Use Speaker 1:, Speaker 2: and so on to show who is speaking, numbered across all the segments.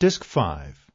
Speaker 1: Disc 5.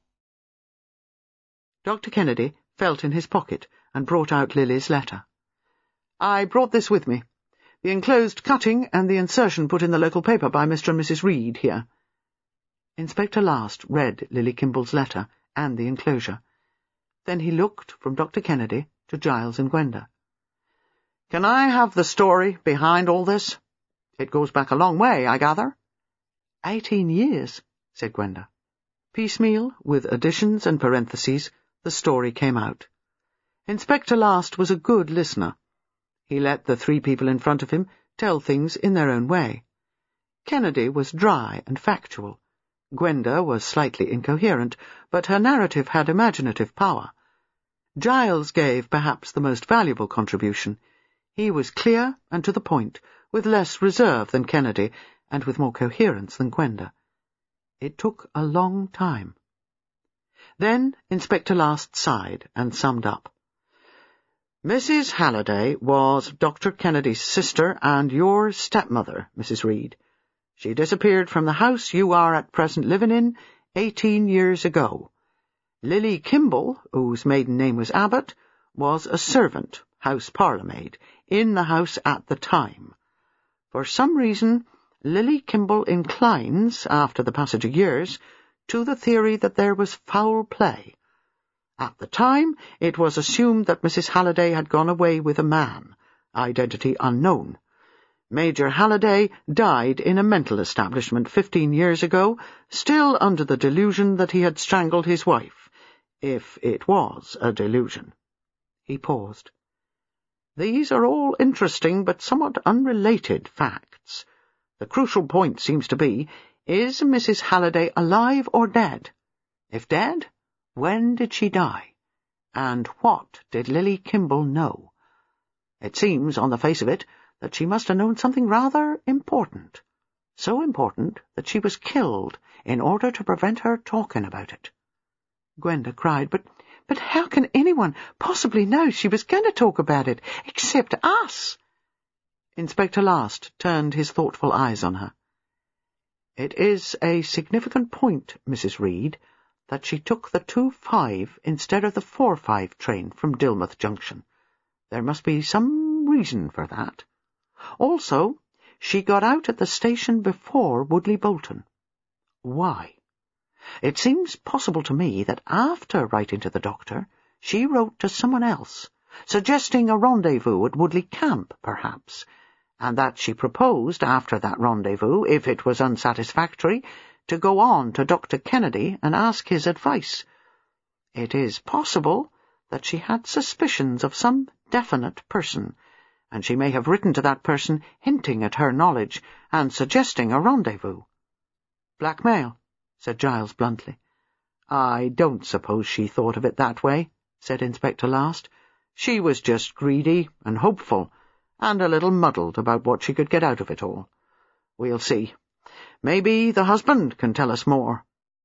Speaker 2: Dr. Kennedy felt in his pocket and brought out Lily's letter. "I brought this with me. The enclosed cutting and the insertion put in the local paper by Mr. and Mrs. Reed here." Inspector Last read Lily Kimball's letter and the enclosure. Then he looked from Dr. Kennedy to Giles and Gwenda. "Can I have the story behind all this? It goes back a long way, I gather." 18 years, said Gwenda. Piecemeal, with additions and parentheses, the story came out. Inspector Last was a good listener. He let the 3 people in front of him tell things in their own way. Kennedy was dry and factual. Gwenda was slightly incoherent, but her narrative had imaginative power. Giles gave perhaps the most valuable contribution. He was clear and to the point, with less reserve than Kennedy, and with more coherence than Gwenda. It took a long time. Then Inspector Last sighed and summed up. "Mrs. Halliday was Dr. Kennedy's sister and your stepmother, Mrs. Reed. She disappeared from the house you are at present living in 18 years ago. Lily Kimball, whose maiden name was Abbott, was a servant, house parlour-maid, in the house at the time. For some reason, Lily Kimball inclines, after the passage of years, to the theory that there was foul play. At the time, it was assumed that Mrs. Halliday had gone away with a man, identity unknown. Major Halliday died in a mental establishment 15 years ago, still under the delusion that he had strangled his wife, if it was a delusion." He paused. "These are all interesting but somewhat unrelated facts. The crucial point seems to be, is Mrs. Halliday alive or dead? If dead, when did she die? And what did Lily Kimball know? It seems, on the face of it, that she must have known something rather important. So important that she was killed in order to prevent her talking about it." Gwenda cried, But how can anyone possibly know she was going to talk about it, except us?" Inspector Last turned his thoughtful eyes on her. "It is a significant point, Mrs. Reed, that she took the 2:05 instead of the 4:05 train from Dilmouth Junction. There must be some reason for that. Also, she got out at the station before Woodley Bolton. Why? It seems possible to me that after writing to the doctor, she wrote to someone else, suggesting a rendezvous at Woodley Camp, perhaps, and that she proposed, after that rendezvous, if it was unsatisfactory, to go on to Dr. Kennedy and ask his advice. It is possible that she had suspicions of some definite person, and she may have written to that person hinting at her knowledge and suggesting a rendezvous." "Blackmail," said Giles bluntly. "I don't suppose she thought of it that way," said Inspector Last. "She was just greedy and hopeful, and a little muddled about what she could get out of it all. We'll see. Maybe the husband can tell us more."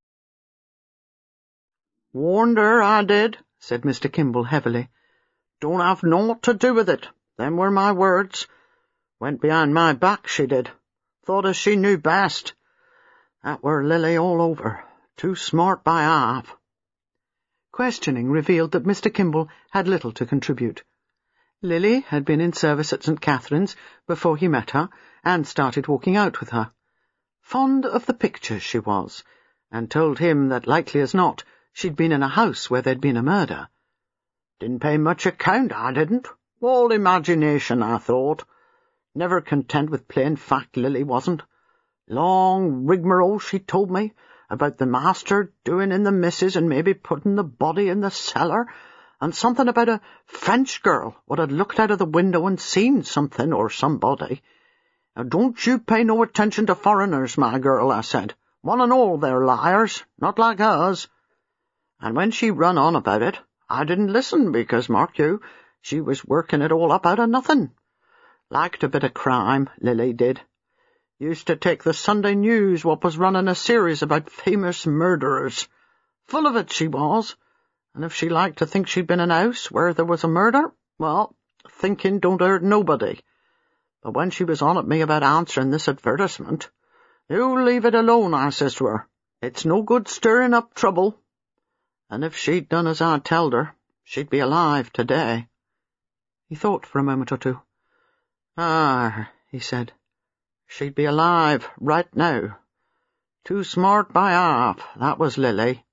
Speaker 2: "Warned her, I did," said Mr. Kimball heavily. "Don't have naught to do with it. Them were my words. Went behind my back, she did. Thought as she knew best. That were Lily all over. Too smart by half." Questioning revealed that Mr. Kimball had little to contribute. Lily had been in service at St. Catherine's before he met her, and started walking out with her. Fond of the pictures she was, and told him that, likely as not, she'd been in a house where there'd been a murder. "Didn't pay much account, I didn't. All imagination, I thought. Never content with plain fact, Lily wasn't. Long rigmarole she told me, about the master doing in the missus and maybe putting the body in the cellar, and something about a French girl what had looked out of the window and seen something or somebody. 'Now don't you pay no attention to foreigners, my girl,' I said. 'One and all they're liars, not like us.' And when she run on about it, I didn't listen because, mark you, she was working it all up out of nothing. Liked a bit of crime, Lily did. Used to take the Sunday News what was running a series about famous murderers. Full of it she was, and if she liked to think she'd been in a house where there was a murder, well, thinking don't hurt nobody. But when she was on at me about answering this advertisement, 'You leave it alone,' I says to her. It's no good stirring up trouble. And if she'd done as I telled her, she'd be alive today." He thought for a moment or two. "Ah," he said, "she'd be alive right now. Too smart by half, that was Lily."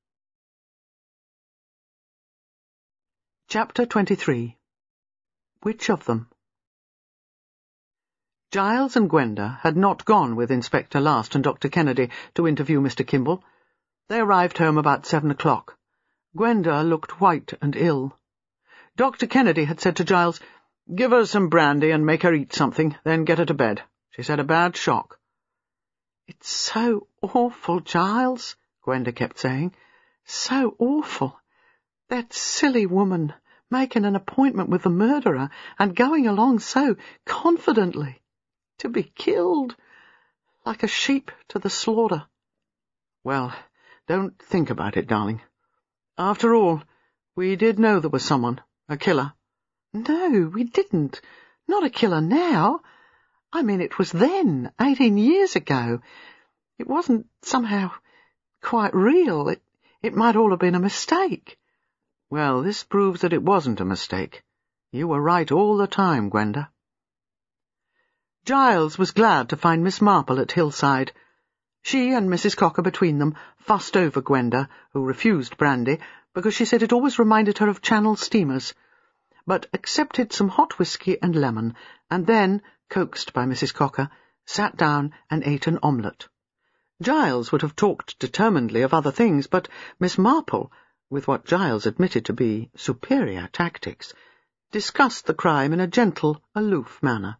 Speaker 2: Chapter 23. Which of them? Giles and Gwenda had not gone with Inspector Last and Dr. Kennedy to interview Mr. Kimball. They arrived home about 7 o'clock. Gwenda looked white and ill. Dr. Kennedy had said to Giles, "Give her some brandy and make her eat something, then get her to bed. She's had a bad shock." "It's so awful, Giles," Gwenda kept saying. "So awful. That silly woman making an appointment with the murderer and going along so confidently. To be killed, like a sheep to the slaughter." "Well, don't think about it, darling. After all, we did know there was someone, a killer." "No, we didn't. Not a killer now. I mean, it was then, 18 years ago. It wasn't somehow quite real. It might all have been a mistake." "Well, this proves that it wasn't a mistake. You were right all the time, Gwenda." Giles was glad to find Miss Marple at Hillside. She and Mrs. Cocker between them fussed over Gwenda, who refused brandy, because she said it always reminded her of Channel steamers, but accepted some hot whisky and lemon, and then, coaxed by Mrs. Cocker, sat down and ate an omelette. Giles would have talked determinedly of other things, but Miss Marple, with what Giles admitted to be superior tactics, discussed the crime in a gentle, aloof manner.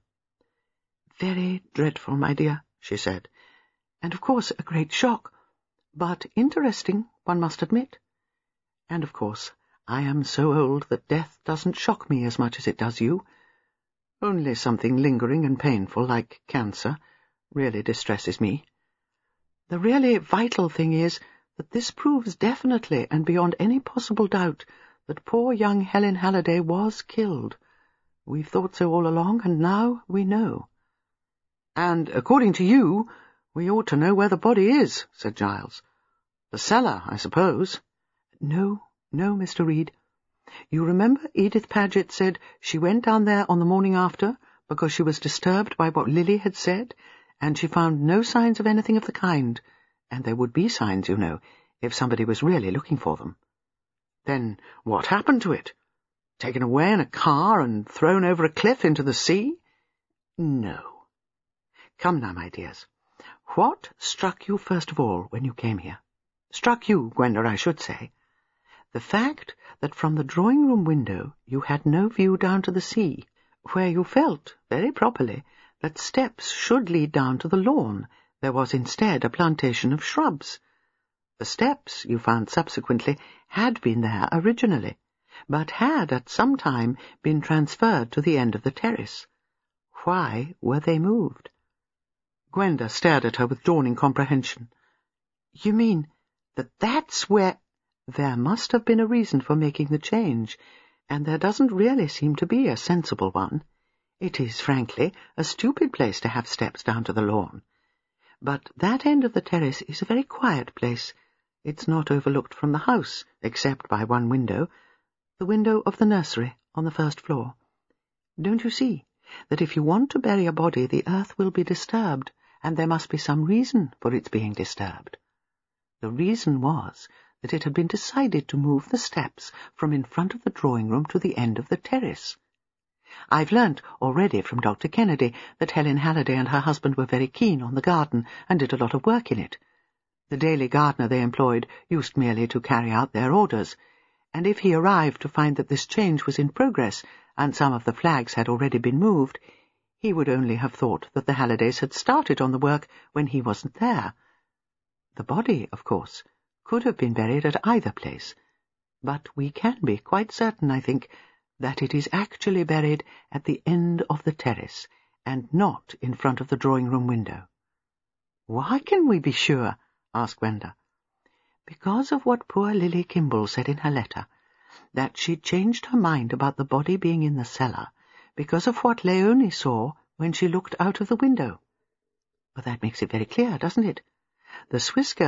Speaker 2: "Very dreadful, my dear," she said, "and of course a great shock, but interesting, one must admit. And of course I am so old that death doesn't shock me as much as it does you. Only something lingering and painful, like cancer, really distresses me. The really vital thing is that this proves definitely and beyond any possible doubt that poor young Helen Halliday was killed. We've thought so all along, and now we know." "And, according to you, we ought to know where the body is," said Giles. "The cellar, I suppose." No, Mr. Reed. You remember Edith Paget said she went down there on the morning after because she was disturbed by what Lily had said, and she found no signs of anything of the kind, and there would be signs, you know, if somebody was really looking for them. Then what happened to it? Taken away in a car and thrown over a cliff into the sea? No. Come now, my dears. What struck you first of all when you came here? Struck you, Gwenda, I should say. The fact that from the drawing-room window you had no view down to the sea, where you felt, very properly, that steps should lead down to the lawn. There was instead a plantation of shrubs. The steps, you found subsequently, had been there originally, but had at some time been transferred to the end of the terrace. Why were they moved? Gwenda stared at her with dawning comprehension. "You mean that that's where—" "There must have been a reason for making the change, and there doesn't really seem to be a sensible one. It is, frankly, a stupid place to have steps down to the lawn. But that end of the terrace is a very quiet place. It's not overlooked from the house, except by one window, the window of the nursery on the first floor. Don't you see that if you want to bury a body, the earth will be disturbed, and there must be some reason for its being disturbed? The reason was that it had been decided to move the steps from in front of the drawing-room to the end of the terrace. I've learnt already from Dr. Kennedy that Helen Halliday and her husband were very keen on the garden and did a lot of work in it. The daily gardener they employed used merely to carry out their orders, and if he arrived to find that this change was in progress and some of the flags had already been moved, he would only have thought that the Hallidays had started on the work when he wasn't there. The body, of course, could have been buried at either place, but we can be quite certain, I think, that it is actually buried at the end of the terrace, and not in front of the drawing-room window." "Why can we be sure?" asked Gwenda. "Because of what poor Lily Kimball said in her letter, that she'd changed her mind about the body being in the cellar, because of what Léonie saw when she looked out of the window. But that makes it very clear, doesn't it? The Swiss girl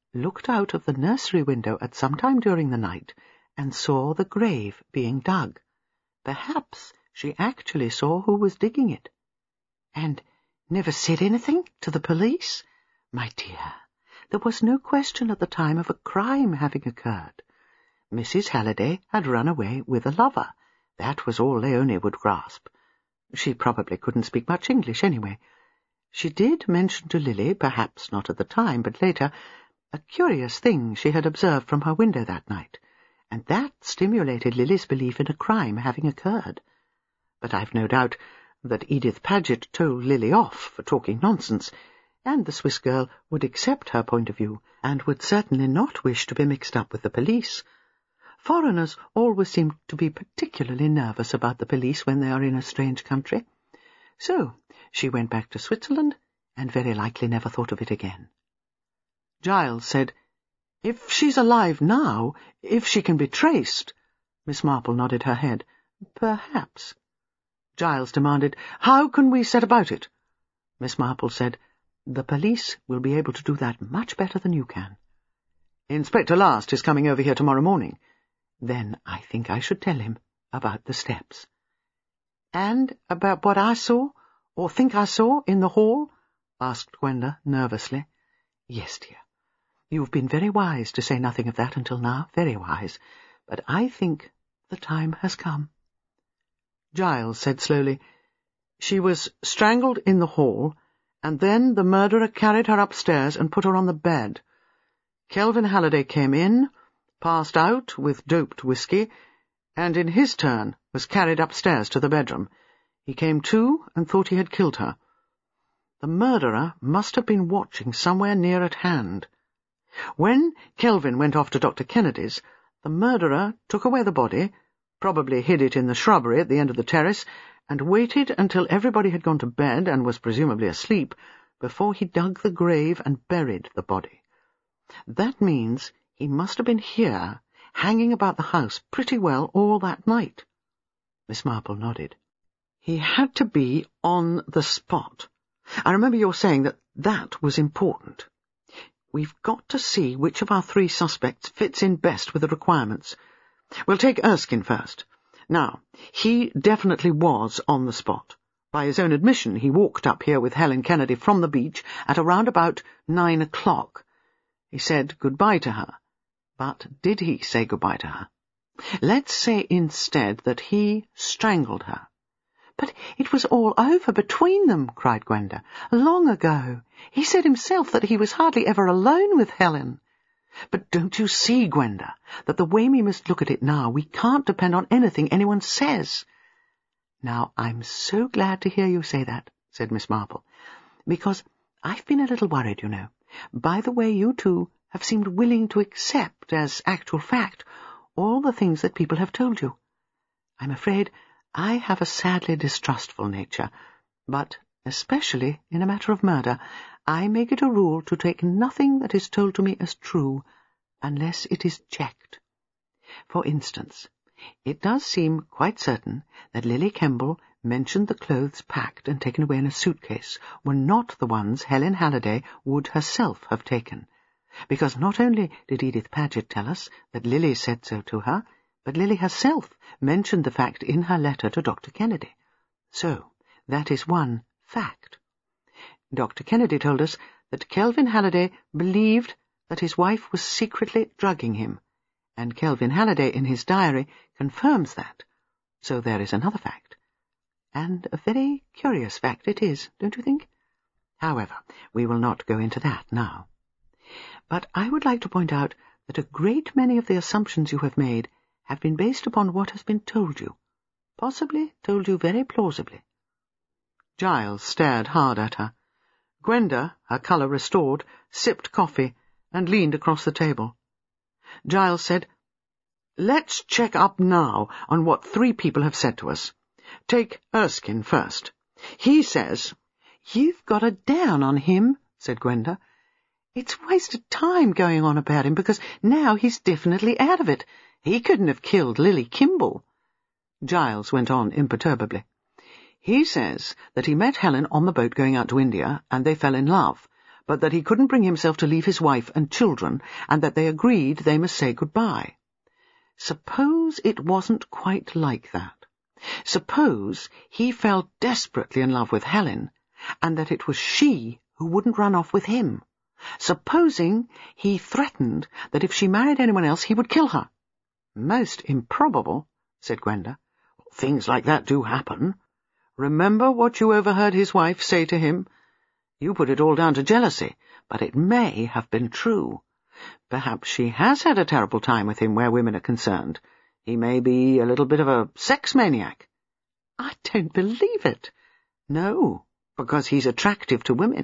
Speaker 2: looked out of the nursery window at some time during the night and saw the grave being dug. Perhaps she actually saw who was digging it. And never said anything to the police? My dear, there was no question at the time of a crime having occurred. Mrs. Halliday had run away with a lover. That was all Leonie would grasp. She probably couldn't speak much English anyway. She did mention to Lily, perhaps not at the time, but later, a curious thing she had observed from her window that night, and that stimulated Lily's belief in a crime having occurred. But I've no doubt that Edith Paget told Lily off for talking nonsense, and the Swiss girl would accept her point of view, and would certainly not wish to be mixed up with the police. Foreigners always seem to be particularly nervous about the police when they are in a strange country. So she went back to Switzerland, and very likely never thought of it again. Giles said, "If she's alive now, if she can be traced—" Miss Marple nodded her head. "Perhaps." Giles demanded, "How can we set about it?" Miss Marple said, "The police will be able to do that much better than you can." "Inspector Last is coming over here tomorrow morning." "Then I think I should tell him about the steps." "And about what I saw, or think I saw, in the hall?" asked Gwenda nervously. "Yes, dear. You've been very wise to say nothing of that until now, very wise. But I think the time has come." Giles said slowly, "She was strangled in the hall, and then the murderer carried her upstairs and put her on the bed. Kelvin Halliday came in, passed out with doped whiskey, and in his turn was carried upstairs to the bedroom. He came to and thought he had killed her. The murderer must have been watching somewhere near at hand. When Kelvin went off to Dr. Kennedy's, the murderer took away the body, probably hid it in the shrubbery at the end of the terrace, and waited until everybody had gone to bed and was presumably asleep before he dug the grave and buried the body. That means he must have been here, hanging about the house pretty well all that night." Miss Marple nodded. "He had to be on the spot. I remember your saying that that was important. We've got to see which of our three suspects fits in best with the requirements. We'll take Erskine first. Now, he definitely was on the spot. By his own admission, he walked up here with Helen Kennedy from the beach at around about 9 o'clock. He said goodbye to her. But did he say goodbye to her? Let's say instead that he strangled her." "But it was all over between them," cried Gwenda. "Long ago. He said himself that he was hardly ever alone with Helen." "But don't you see, Gwenda, that the way we must look at it now, we can't depend on anything anyone says?" "Now, I'm so glad to hear you say that," said Miss Marple, "because I've been a little worried, you know, by the way you two have seemed willing to accept as actual fact all the things that people have told you. I'm afraid I have a sadly distrustful nature, but especially in a matter of murder, I make it a rule to take nothing that is told to me as true unless it is checked. For instance, it does seem quite certain that Lily Kemble mentioned the clothes packed and taken away in a suitcase were not the ones Helen Halliday would herself have taken, because not only did Edith Paget tell us that Lily said so to her, but Lily herself mentioned the fact in her letter to Dr. Kennedy. So that is one fact. Dr. Kennedy told us that Kelvin Halliday believed that his wife was secretly drugging him, and Kelvin Halliday in his diary confirms that. So there is another fact. And a very curious fact it is, don't you think? However, we will not go into that now. But I would like to point out that a great many of the assumptions you have made have been based upon what has been told you, possibly told you very plausibly." Giles stared hard at her. Gwenda, her colour restored, sipped coffee and leaned across the table. Giles said, "Let's check up now on what 3 people have said to us. Take Erskine first. He says—" "You've got a down on him," said Gwenda. "It's wasted time going on about him, because now he's definitely out of it. He couldn't have killed Lily Kimball." Giles went on imperturbably. "He says that he met Helen on the boat going out to India, and they fell in love, but that he couldn't bring himself to leave his wife and children, and that they agreed they must say goodbye. Suppose it wasn't quite like that. Suppose he fell desperately in love with Helen, and that it was she who wouldn't run off with him. Supposing he threatened that if she married anyone else he would kill her. Most improbable, said Gwenda. Things like that do happen. Remember what you overheard his wife say to him? You put it all down to jealousy, but it may have been true. Perhaps she has had a terrible time with him where women are concerned. He may be a little bit of a sex maniac. I don't believe it. No, because he's attractive to women.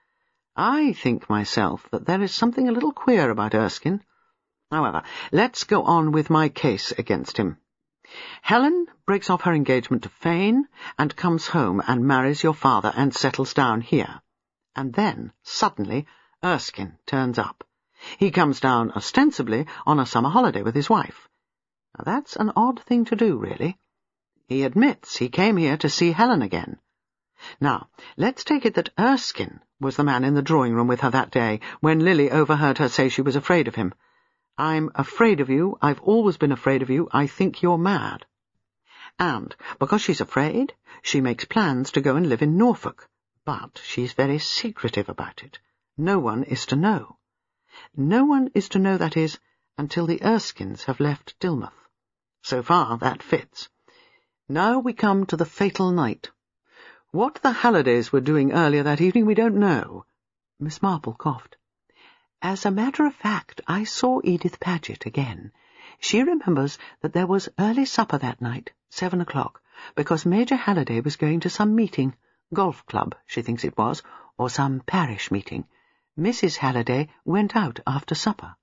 Speaker 2: I think myself that there is something a little queer about Erskine. However, let's go on with my case against him. Helen breaks off her engagement to Fane and comes home and marries your father and settles down here. And then, suddenly, Erskine turns up. He comes down ostensibly on a summer holiday with his wife. Now, that's an odd thing to do, really. He admits he came here to see Helen again. Now, let's take it that Erskine was the man in the drawing room with her that day, when Lily overheard her say she was afraid of him. I'm afraid of you, I've always been afraid of you, I think you're mad. And, because she's afraid, she makes plans to go and live in Norfolk. But she's very secretive about it. No one is to know. No one is to know, that is, until the Erskines have left Dilmouth. So far, that fits. Now we come to the fatal night. What the Hallidays were doing earlier that evening we don't know. Miss Marple coughed. As a matter of fact, I saw Edith Paget again. She remembers that there was early supper that night, 7 o'clock, because Major Halliday was going to some meeting, golf club, she thinks it was, or some parish meeting. Mrs. Halliday went out after supper.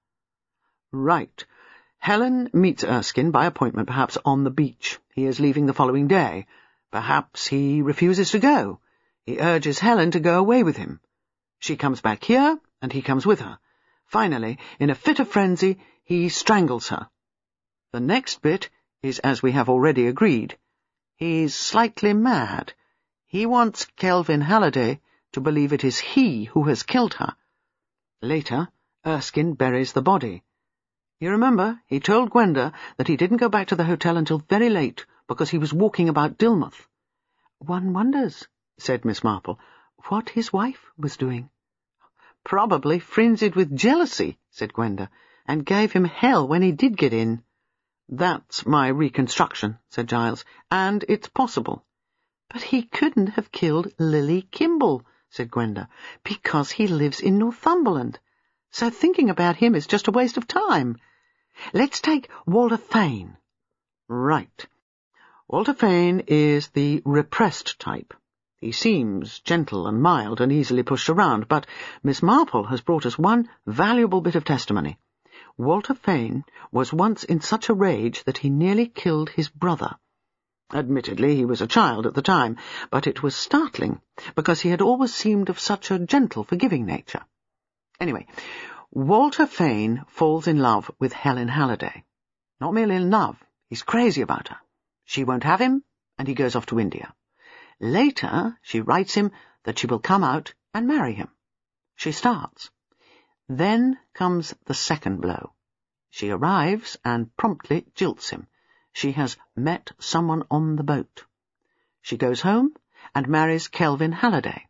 Speaker 2: Right. Helen meets Erskine by appointment, perhaps on the beach. He is leaving the following day. Perhaps he refuses to go. He urges Helen to go away with him. She comes back here, and he comes with her. Finally, in a fit of frenzy, he strangles her. The next bit is as we have already agreed. He's slightly mad. He wants Kelvin Halliday to believe it is he who has killed her. Later, Erskine buries the body. You remember, he told Gwenda that he didn't go back to the hotel until very late, because he was walking about Dilmouth. One wonders, said Miss Marple, what his wife was doing. Probably frenzied with jealousy, said Gwenda, and gave him hell when he did get in. That's my reconstruction, said Giles, and it's possible. But he couldn't have killed Lily Kimball, said Gwenda, because he lives in Northumberland. So thinking about him is just a waste of time. Let's take Walter Fane. Right. Walter Fane is the repressed type. He seems gentle and mild and easily pushed around, but Miss Marple has brought us one valuable bit of testimony. Walter Fane was once in such a rage that he nearly killed his brother. Admittedly, he was a child at the time, but it was startling, because he had always seemed of such a gentle, forgiving nature. Anyway, Walter Fane falls in love with Helen Halliday. Not merely in love, he's crazy about her. She won't have him, and he goes off to India. Later, she writes him that she will come out and marry him. She starts. Then comes the second blow. She arrives and promptly jilts him. She has met someone on the boat. She goes home and marries Kelvin Halliday.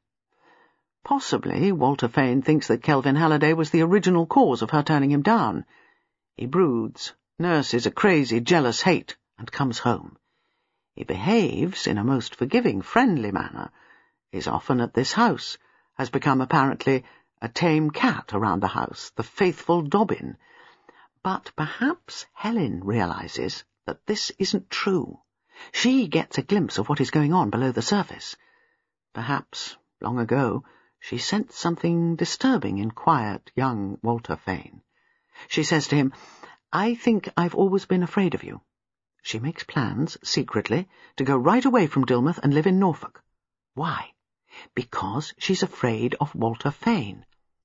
Speaker 2: Possibly Walter Fane thinks that Kelvin Halliday was the original cause of her turning him down. He broods, nurses a crazy, jealous hate, and comes home. He behaves in a most forgiving, friendly manner, is often at this house, has become apparently a tame cat around the house, the faithful Dobbin. But perhaps Helen realizes that this isn't true. She gets a glimpse of what is going on below the surface. Perhaps, long ago, she sensed something disturbing in quiet, young Walter Fane. She says to him, I think I've always been afraid of you. She makes plans, secretly, to go right away from Dilmouth and live in Norfolk. Why? Because she's afraid of Walter Fane.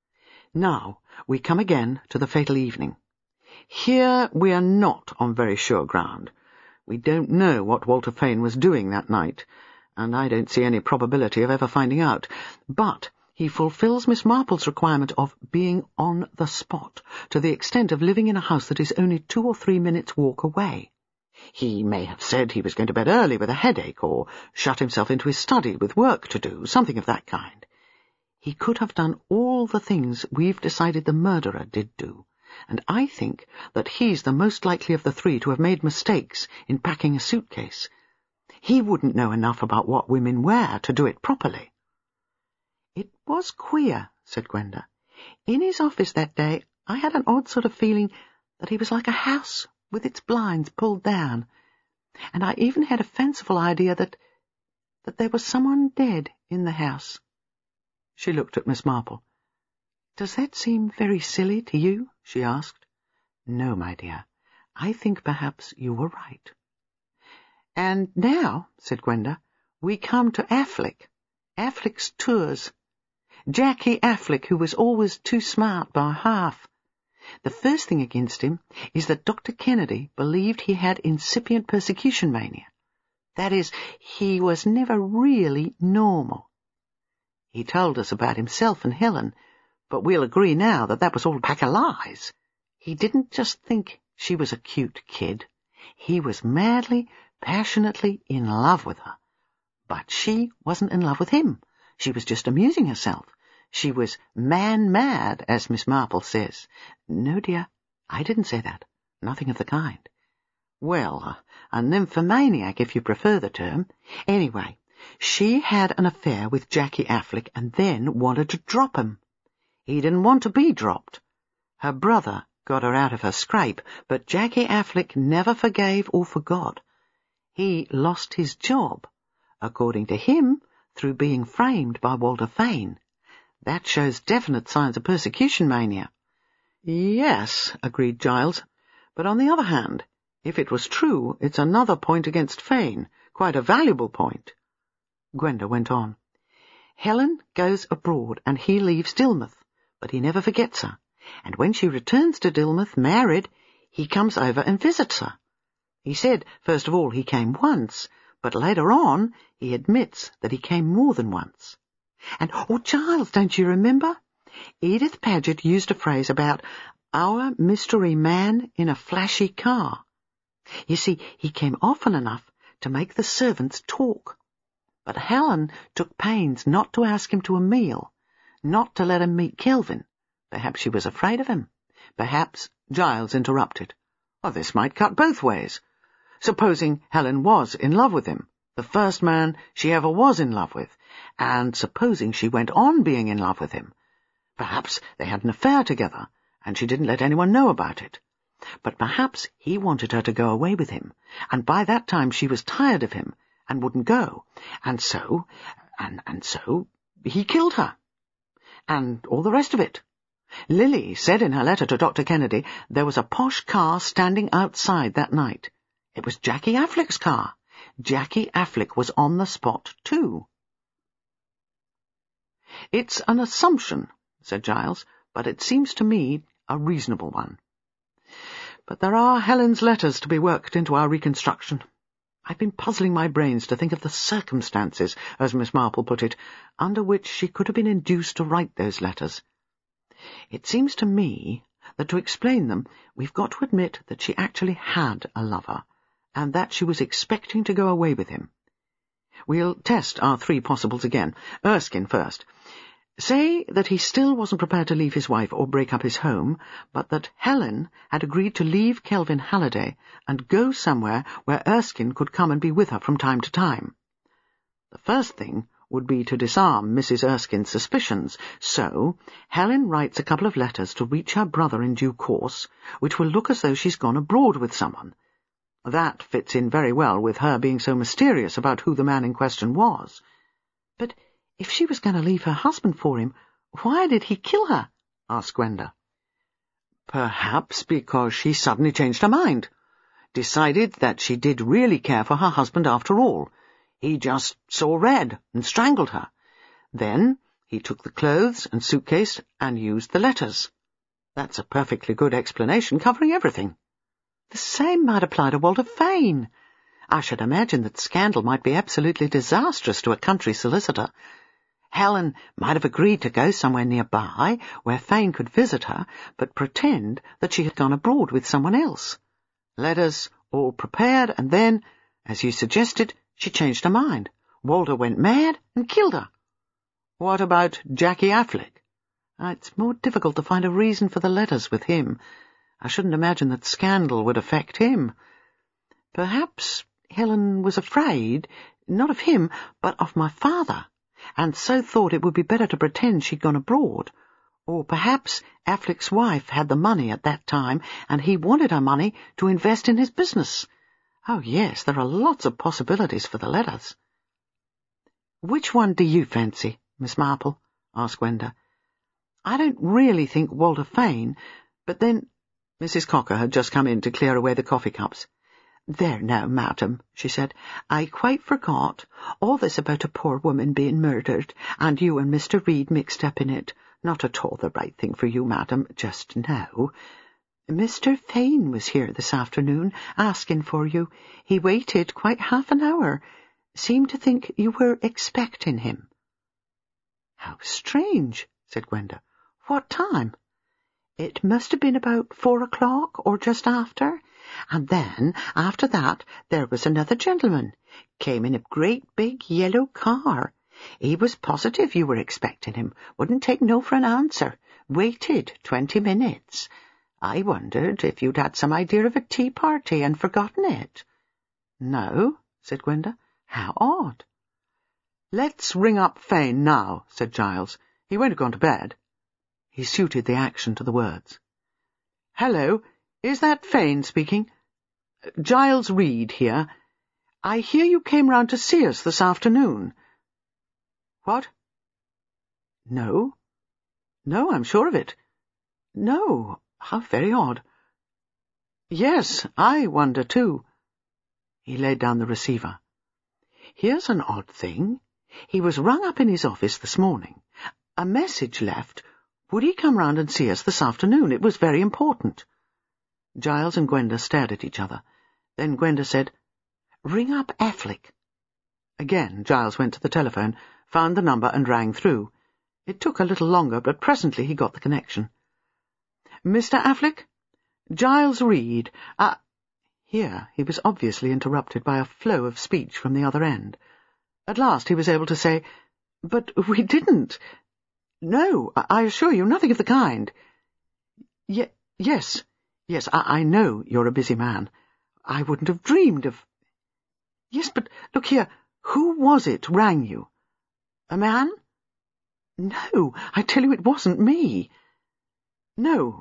Speaker 2: Now, we come again to the fatal evening. Here we are not on very sure ground. We don't know what Walter Fane was doing that night, and I don't see any probability of ever finding out. But He fulfills Miss Marple's requirement of being on the spot, to the extent of living in a house that is only 2 or 3 minutes' walk away. He may have said he was going to bed early with a headache, or shut himself into his study with work to do, something of that kind. He could have done all the things we've decided the murderer did do, and I think that he's the most likely of the three to have made mistakes in packing a suitcase. He wouldn't know enough about what women wear to do it properly. "It was queer," said Gwenda. "In his office that day I had an odd sort of feeling that he was like a house with its blinds pulled down, and I even had a fanciful idea that there was someone dead in the house." She looked at Miss Marple. "Does that seem very silly to you?" she asked. "No, my dear. I think perhaps you were right." "And now," said Gwenda, "we come to Affleck. Affleck's tours. Jackie Affleck, who was always too smart by half. The first thing against him is that Dr. Kennedy believed he had incipient persecution mania. That is, he was never really normal. He told us about himself and Helen, but we'll agree now that was all a pack of lies. He didn't just think she was a cute kid. He was madly, passionately in love with her. But she wasn't in love with him. She was just amusing herself. She was man-mad, as Miss Marple says. No, dear, I didn't say that. Nothing of the kind. Well, a nymphomaniac, if you prefer the term. Anyway, she had an affair with Jackie Affleck and then wanted to drop him. He didn't want to be dropped. Her brother got her out of her scrape, but Jackie Affleck never forgave or forgot. He lost his job, according to him, through being framed by Walter Fane. That shows definite signs of persecution mania." "Yes," agreed Giles, "but on the other hand, if it was true, it's another point against Fane, quite a valuable point." Gwenda went on. "Helen goes abroad and he leaves Dilmouth, but he never forgets her, and when she returns to Dilmouth married, he comes over and visits her. He said, first of all, he came once, but later on he admits that he came more than once. And, Giles, don't you remember? Edith Paget used a phrase about our mystery man in a flashy car. You see, he came often enough to make the servants talk. But Helen took pains not to ask him to a meal, not to let him meet Kelvin. Perhaps she was afraid of him. Perhaps—" Giles interrupted. "Oh, this might cut both ways. Supposing Helen was in love with him, the first man she ever was in love with, and supposing she went on being in love with him. Perhaps they had an affair together, and she didn't let anyone know about it. But perhaps he wanted her to go away with him, and by that time she was tired of him and wouldn't go, and so he killed her. And all the rest of it. Lily said in her letter to Dr. Kennedy there was a posh car standing outside that night. It was Jackie Affleck's car. Jackie Affleck was on the spot, too." "It's an assumption," said Giles, "but it seems to me a reasonable one. But there are Helen's letters to be worked into our reconstruction. I've been puzzling my brains to think of the circumstances, as Miss Marple put it, under which she could have been induced to write those letters. It seems to me that to explain them we've got to admit that she actually had a lover, and that she was expecting to go away with him. We'll test our 3 possibles again. Erskine first. Say that he still wasn't prepared to leave his wife or break up his home, but that Helen had agreed to leave Kelvin Halliday and go somewhere where Erskine could come and be with her from time to time. The first thing would be to disarm Mrs. Erskine's suspicions, so Helen writes a couple of letters to reach her brother in due course, which will look as though she's gone abroad with someone. That fits in very well with her being so mysterious about who the man in question was. But if she was going to leave her husband for him, why did he kill her? Asked Gwenda. Perhaps because she suddenly changed her mind, decided that she did really care for her husband after all. He just saw red and strangled her. Then he took the clothes and suitcase and used the letters. That's a perfectly good explanation covering everything. The same might apply to Walter Fane. I should imagine that scandal might be absolutely disastrous to a country solicitor. Helen might have agreed to go somewhere nearby where Fane could visit her, but pretend that she had gone abroad with someone else. Letters all prepared, and then, as you suggested, she changed her mind. Walter went mad and killed her. What about Jackie Affleck? It's more difficult to find a reason for the letters with him. I shouldn't imagine that scandal would affect him. Perhaps Helen was afraid, not of him, but of my father, and so thought it would be better to pretend she'd gone abroad. Or perhaps Affleck's wife had the money at that time, and he wanted her money to invest in his business. Oh, yes, there are lots of possibilities for the letters. "Which one do you fancy, Miss Marple?" asked Gwenda. "I don't really think Walter Fane, but then—" Mrs. Cocker had just come in to clear away the coffee cups. "There now, madam," she said, "I quite forgot. All this about a poor woman being murdered, and you and Mr. Reed mixed up in it. Not at all the right thing for you, madam, just now. Mr. Fane was here this afternoon, asking for you. He waited quite half an hour. Seemed to think you were expecting him." "How strange," said Gwenda. "What time?" "It must have been about 4 o'clock, or just after. And then, after that, there was another gentleman. Came in a great big yellow car. He was positive you were expecting him. Wouldn't take no for an answer. Waited 20 minutes. I wondered if you'd had some idea of a tea party and forgotten it." "No," said Gwenda. "How odd." "Let's ring up Fane now," said Giles. "He won't have gone to bed." He suited the action to the words. "Hello, is that Fane speaking? Giles Reed here. I hear you came round to see us this afternoon." "What?" "No. No, I'm sure of it. No. How very odd." "Yes, I wonder too." He laid down the receiver. "Here's an odd thing. He was rung up in his office this morning. A message left. Would he come round and see us this afternoon? It was very important." Giles and Gwenda stared at each other. Then Gwenda said, "Ring up Affleck." Again Giles went to the telephone, found the number and rang through. It took a little longer, but presently he got the connection. "Mr. Affleck? Giles Reed. Here he was obviously interrupted by a flow of speech from the other end. At last he was able to say, "But we didn't. No, I assure you, nothing of the kind." Yes, I know you're a busy man. I wouldn't have dreamed of—" "Yes, but look here, who was it rang you? A man?" "No, I tell you it wasn't me." No,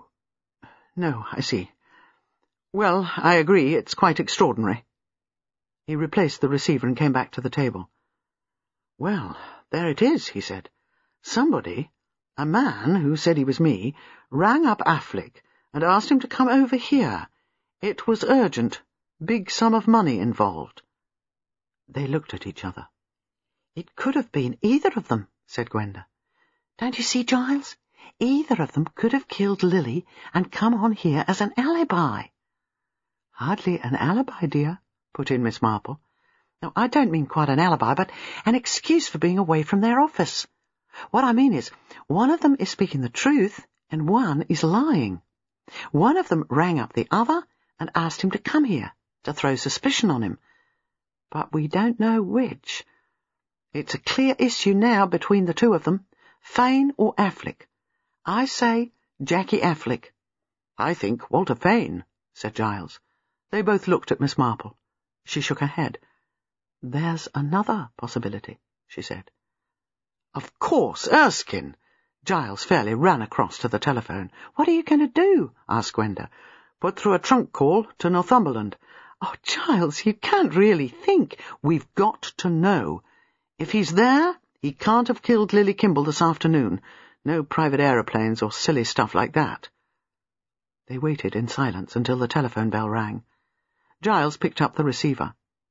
Speaker 2: I see. Well, I agree, it's quite extraordinary." He replaced the receiver and came back to the table. "Well, there it is," he said. "Somebody, a man who said he was me, rang up Affleck and asked him to come over here. It was urgent, big sum of money involved." They looked at each other. "It could have been either of them," said Gwenda. "Don't you see, Giles? Either of them could have killed Lily and come on here as an alibi." "Hardly an alibi, dear," put in Miss Marple. "No, I don't mean quite an alibi, but an excuse for being away from their office. What I mean is, one of them is speaking the truth and one is lying. One of them rang up the other and asked him to come here, to throw suspicion on him. But we don't know which. It's a clear issue now between the two of them, Fane or Affleck. I say Jackie Affleck." "I think Walter Fane," said Giles. They both looked at Miss Marple. She shook her head. "There's another possibility," she said. "Of course, Erskine!" Giles fairly ran across to the telephone. "What are you going to do?" asked Gwenda. "Put through a trunk call to Northumberland." "Oh, Giles, you can't really think—" "We've got to know. If he's there, he can't have killed Lily Kimball this afternoon. No private aeroplanes or silly stuff like that." They waited in silence until the telephone bell rang. Giles picked up the receiver.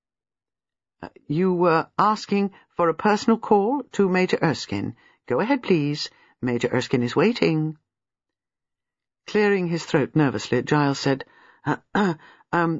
Speaker 2: "You were asking for a personal call to Major Erskine. Go ahead, please. Major Erskine is waiting." Clearing his throat nervously, Giles said,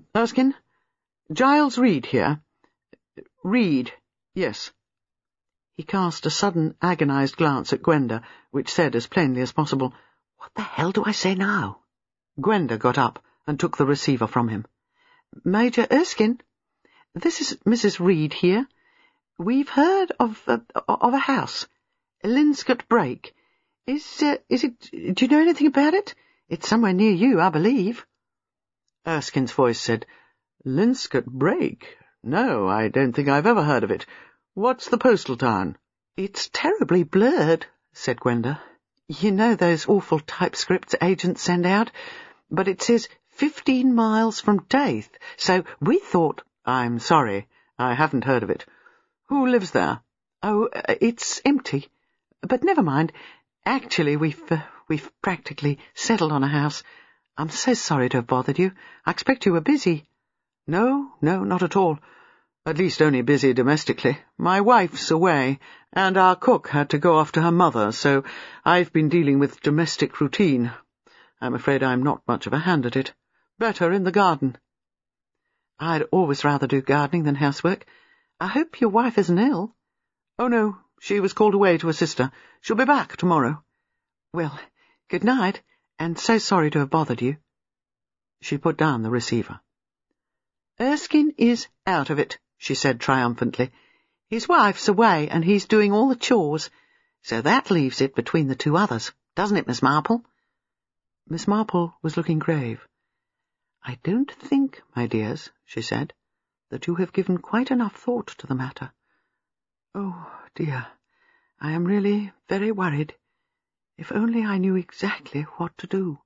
Speaker 2: Erskine? Giles Reed here. Reed, yes." He cast a sudden, agonized glance at Gwenda, which said as plainly as possible, "What the hell do I say now?" Gwenda got up and took the receiver from him. "Major Erskine, this is Mrs. Reed here. We've heard of a house, Linscott Brake. Is it... do you know anything about it? It's somewhere near you, I believe."
Speaker 1: Erskine's voice said, "Linscott Brake? No, I don't think I've ever heard of it. What's the postal town?"
Speaker 2: "It's terribly blurred," said Gwenda. "You know those awful typescripts agents send out? But it says 15 miles from Daith, so we thought—"
Speaker 1: "I'm sorry, I haven't heard of it. Who lives there?"
Speaker 2: "Oh, it's empty. But never mind. Actually, we've practically settled on a house. I'm so sorry to have bothered you. I expect you were busy."
Speaker 1: No, not at all. At least only busy domestically. My wife's away, and our cook had to go off to her mother, so I've been dealing with domestic routine. I'm afraid I'm not much of a hand at it. Better in the garden."
Speaker 2: "I'd always rather do gardening than housework. I hope your wife isn't ill."
Speaker 1: "Oh, no, she was called away to a sister. She'll be back tomorrow."
Speaker 2: "Well, good night, and so sorry to have bothered you."
Speaker 1: She put down the receiver.
Speaker 2: "Erskine is out of it," she said triumphantly. "His wife's away, and he's doing all the chores. So that leaves it between the two others, doesn't it, Miss Marple?"
Speaker 1: Miss Marple was looking grave.
Speaker 2: "I don't think, my dears," she said, "that you have given quite enough thought to the matter. Oh, dear, I am really very worried. If only I knew exactly what to do."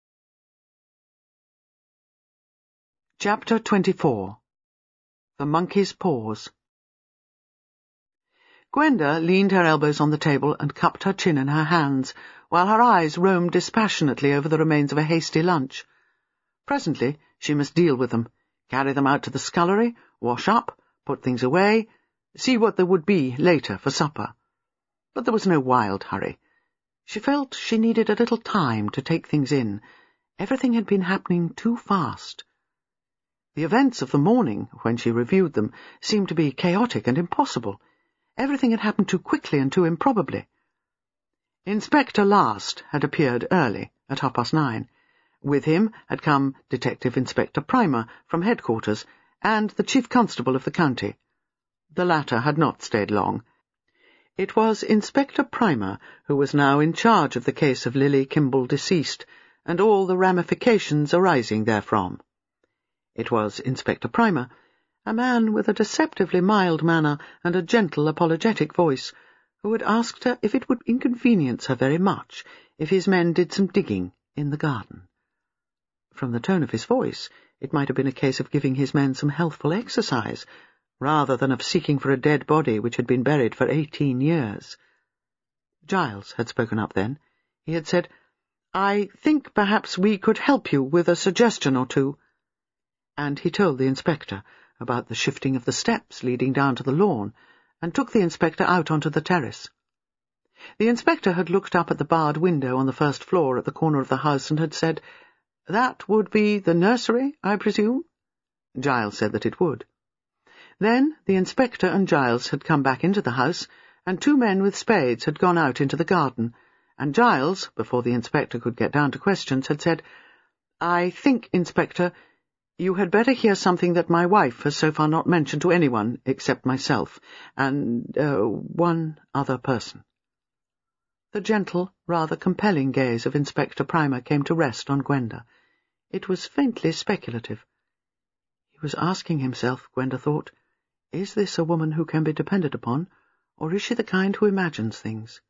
Speaker 1: Chapter 24. The Monkey's Paws.
Speaker 2: Gwenda leaned her elbows on the table and cupped her chin in her hands, while her eyes roamed dispassionately over the remains of a hasty lunch. Presently she must deal with them, carry them out to the scullery, wash up, put things away, see what there would be later for supper. But there was no wild hurry. She felt she needed a little time to take things in. Everything had been happening too fast. The events of the morning, when she reviewed them, seemed to be chaotic and impossible. Everything had happened too quickly and too improbably. Inspector Last had appeared early, at 9:30. With him had come Detective Inspector Primer from headquarters and the Chief Constable of the county. The latter had not stayed long. It was Inspector Primer who was now in charge of the case of Lily Kimble deceased, and all the ramifications arising therefrom. It was Inspector Primer, a man with a deceptively mild manner and a gentle, apologetic voice, who had asked her if it would inconvenience her very much if his men did some digging in the garden. From the tone of his voice, it might have been a case of giving his men some healthful exercise, rather than of seeking for a dead body which had been buried for 18 years. Giles had spoken up then. He had said, "I think perhaps we could help you with a suggestion or two." And he told the inspector about the shifting of the steps leading down to the lawn, and took the inspector out onto the terrace. The inspector had looked up at the barred window on the first floor at the corner of the house and had said, "That would be the nursery, I presume?" Giles said that it would. Then the inspector and Giles had come back into the house, and 2 men with spades had gone out into the garden, and Giles, before the inspector could get down to questions, had said, "I think, Inspector, you had better hear something that my wife has so far not mentioned to anyone except myself, and one other person." The gentle, rather compelling gaze of Inspector Primer came to rest on Gwenda. It was faintly speculative. He was asking himself, Gwenda thought, is this a woman who can be depended upon, or is she the kind who imagines things?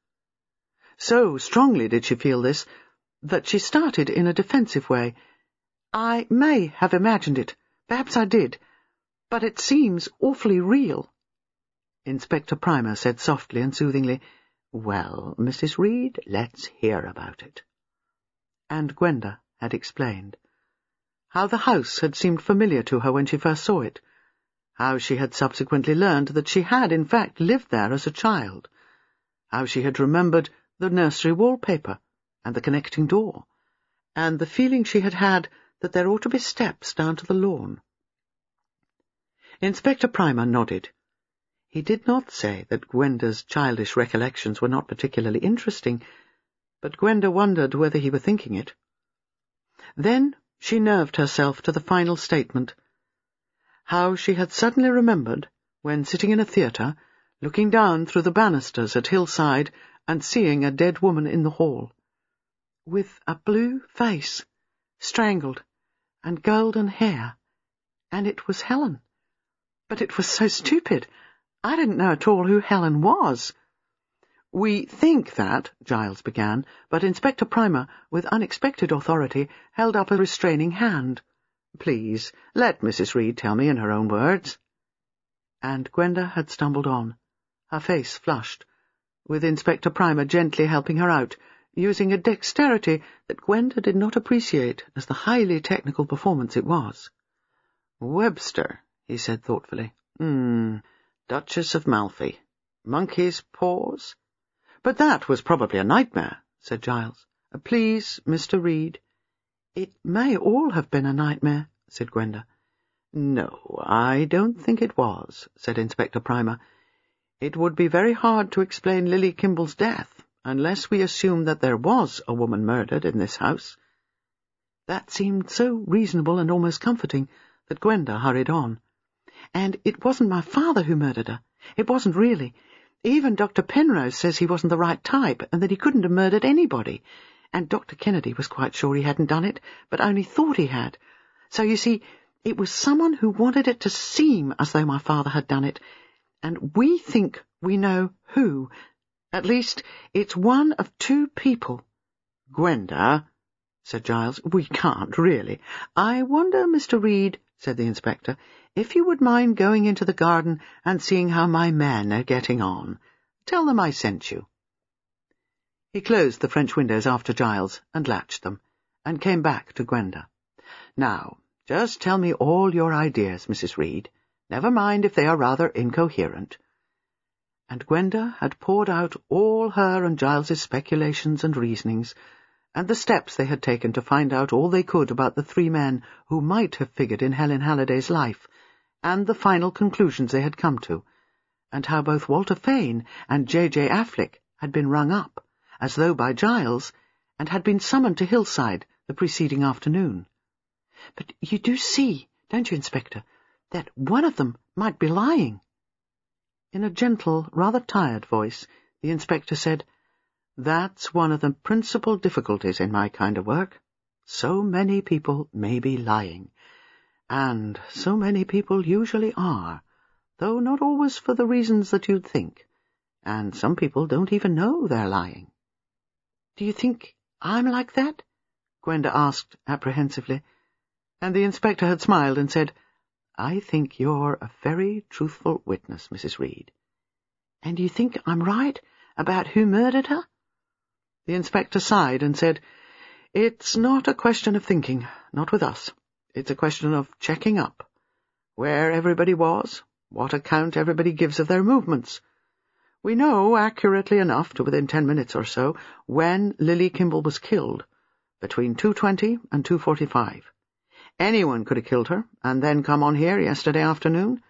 Speaker 2: So strongly did she feel this, that she started in a defensive way. "I may have imagined it. Perhaps I did. But it seems awfully real." Inspector Primer said softly and soothingly, "Well, Mrs. Reed, let's hear about it." And Gwenda had explained. How the house had seemed familiar to her when she first saw it. How she had subsequently learned that she had, in fact, lived there as a child. How she had remembered the nursery wallpaper and the connecting door, and the feeling she had had that there ought to be steps down to the lawn. Inspector Primer nodded. He did not say that Gwenda's childish recollections were not particularly interesting, but Gwenda wondered whether he were thinking it. Then she nerved herself to the final statement. How she had suddenly remembered, when sitting in a theatre, looking down through the banisters at Hillside and seeing a dead woman in the hall, with a blue face, strangled, and golden hair, and it was Helen. But it was so stupid. I didn't know at all who Helen was. "We think that," Giles began, but Inspector Primer, with unexpected authority, held up a restraining hand. "Please, let Mrs. Reed tell me in her own words." And Gwenda had stumbled on, her face flushed, with Inspector Primer gently helping her out, using a dexterity that Gwenda did not appreciate as the highly technical performance it was. "Webster," he said thoughtfully. Duchess of Malfi. Monkey's paws? But that was probably a nightmare," said Giles. "Please, Mr. Reed." "It may all have been a nightmare," said Gwenda. "No, I don't think it was," said Inspector Primer. "It would be very hard to explain Lily Kimball's death, unless we assume that there was a woman murdered in this house." That seemed so reasonable and almost comforting that Gwenda hurried on. "And it wasn't my father who murdered her. It wasn't really. Even Dr. Penrose says he wasn't the right type, and that he couldn't have murdered anybody. And Dr. Kennedy was quite sure he hadn't done it, but only thought he had. So, you see, it was someone who wanted it to seem as though my father had done it, and we think we know who. At least, it's one of two people." "Gwenda," said Giles, "we can't, really." "I wonder, Mr. Reed," said the inspector, "if you would mind going into the garden and seeing how my men are getting on. Tell them I sent you." He closed the French windows after Giles and latched them, and came back to Gwenda. "Now, just tell me all your ideas, Mrs. Reed. Never mind if they are rather incoherent." And Gwenda had poured out all her and Giles's speculations and reasonings, and the steps they had taken to find out all they could about the three men who might have figured in Helen Halliday's life, and the final conclusions they had come to, and how both Walter Fane and J.J. Affleck had been rung up, as though by Giles, and had been summoned to Hillside the preceding afternoon. "But you do see, don't you, Inspector, that one of them might be lying?" In a gentle, rather tired voice, the inspector said, "That's one of the principal difficulties in my kind of work. So many people may be lying, and so many people usually are, though not always for the reasons that you'd think, and some people don't even know they're lying." "Do you think I'm like that?" Gwenda asked apprehensively, and the inspector had smiled and said, "I think you're a very truthful witness, Mrs. Reed." "And you think I'm right about who murdered her?" The inspector sighed and said, "It's not a question of thinking, not with us. It's a question of checking up. Where everybody was, what account everybody gives of their movements. We know accurately enough to within 10 minutes or so when Lily Kimball was killed, between 2:20 and 2:45. Anyone could have killed her and then come on here yesterday afternoon.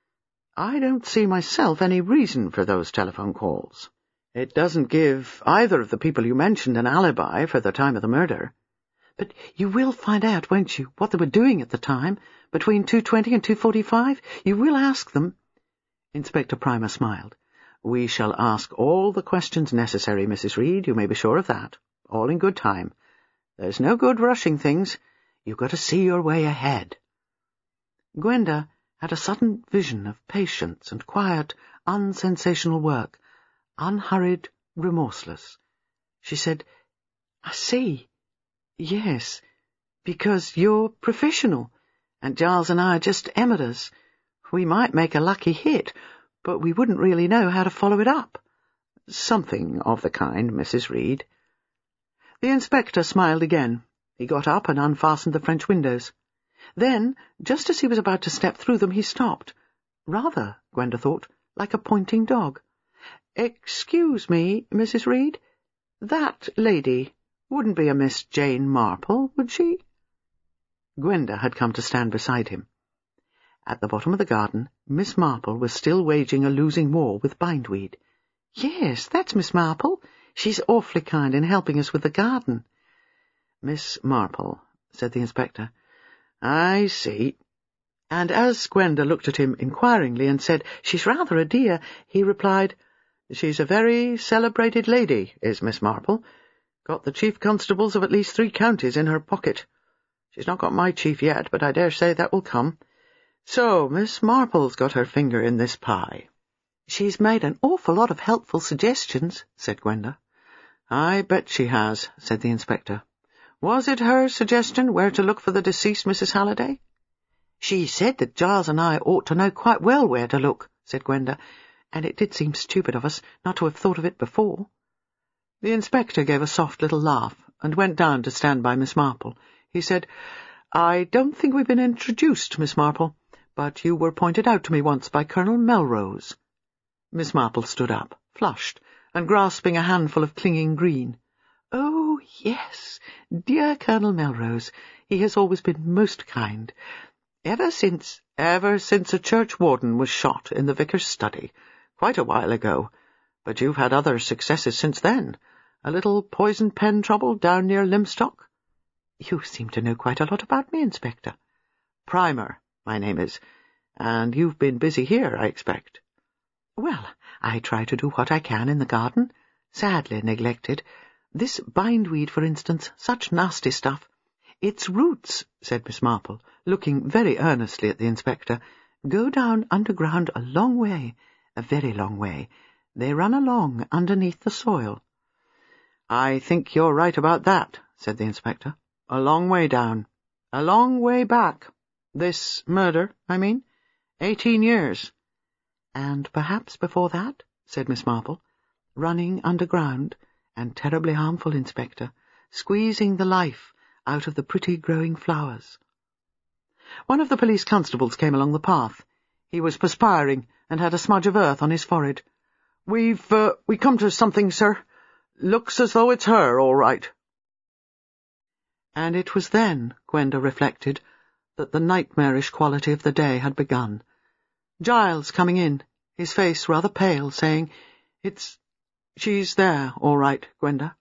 Speaker 2: I don't see myself any reason for those telephone calls. It doesn't give either of the people you mentioned an alibi for the time of the murder." "But you will find out, won't you, what they were doing at the time, between 2:20 and 2:45? You will ask them?" Inspector Primer smiled. "We shall ask all the questions necessary, Mrs. Reed, you may be sure of that, all in good time. There's no good rushing things. You've got to see your way ahead." Gwenda had a sudden vision of patience and quiet, unsensational work, unhurried, remorseless. She said, "I see. Yes, because you're professional, and Giles and I are just amateurs. We might make a lucky hit, but we wouldn't really know how to follow it up." "Something of the kind, Mrs. Reed." The inspector smiled again. He got up and unfastened the French windows. Then, just as he was about to step through them, he stopped. Rather, Gwenda thought, like a pointing dog. "Excuse me, Mrs. Reed, that lady wouldn't be a Miss Jane Marple, would she?" Gwenda had come to stand beside him. At the bottom of the garden, Miss Marple was still waging a losing war with bindweed. "Yes, that's Miss Marple. She's awfully kind in helping us with the garden."
Speaker 1: "Miss Marple," said the inspector. "I see." And as Gwenda looked at him inquiringly and said, "She's rather a dear," he replied, "She's a very celebrated lady, is Miss Marple. Got the chief constables of at least 3 counties in her pocket. She's not got my chief yet, but I dare say that will come. So Miss Marple's got her finger in this pie."
Speaker 2: "She's made an awful lot of helpful suggestions," said Gwenda.
Speaker 1: "I bet she has," said the inspector. "Was it her suggestion where to look for the deceased Mrs. Halliday?"
Speaker 2: "She said that Giles and I ought to know quite well where to look," said Gwenda, "and it did seem stupid of us not to have thought of it before."
Speaker 1: The inspector gave a soft little laugh and went down to stand by Miss Marple. He said, "I don't think we've been introduced, Miss Marple, but you were pointed out to me once by Colonel Melrose." Miss Marple stood up, flushed, and grasping a handful of clinging green.
Speaker 2: "Oh, yes, dear Colonel Melrose. He has always been most kind. Ever since
Speaker 1: a churchwarden was shot in the vicar's study, quite a while ago. But you've had other successes since then. A little poison pen trouble down near Limstock."
Speaker 2: "You seem to know quite a lot about me, Inspector."
Speaker 1: "Primer, my name is. And you've been busy here, I expect."
Speaker 2: "Well, I try to do what I can in the garden. Sadly neglected. This bindweed, for instance, such nasty stuff."
Speaker 1: "Its roots," said Miss Marple, looking very earnestly at the inspector,
Speaker 2: "go down underground a long way, a very long way. They run along underneath the soil."
Speaker 1: "I think you're right about that," said the inspector. "A long way down. A long way back. This murder, I mean. 18 years.
Speaker 2: "And perhaps before that," said Miss Marple. "Running underground, and terribly harmful, Inspector, squeezing the life out of the pretty growing flowers."
Speaker 1: One of the police constables came along the path. He was perspiring and had a smudge of earth on his forehead. We come to something, sir. Looks as though it's her, all right." And it was then, Gwenda reflected, that the nightmarish quality of the day had begun. Giles coming in, his face rather pale, saying, "She's there, all right, Gwenda."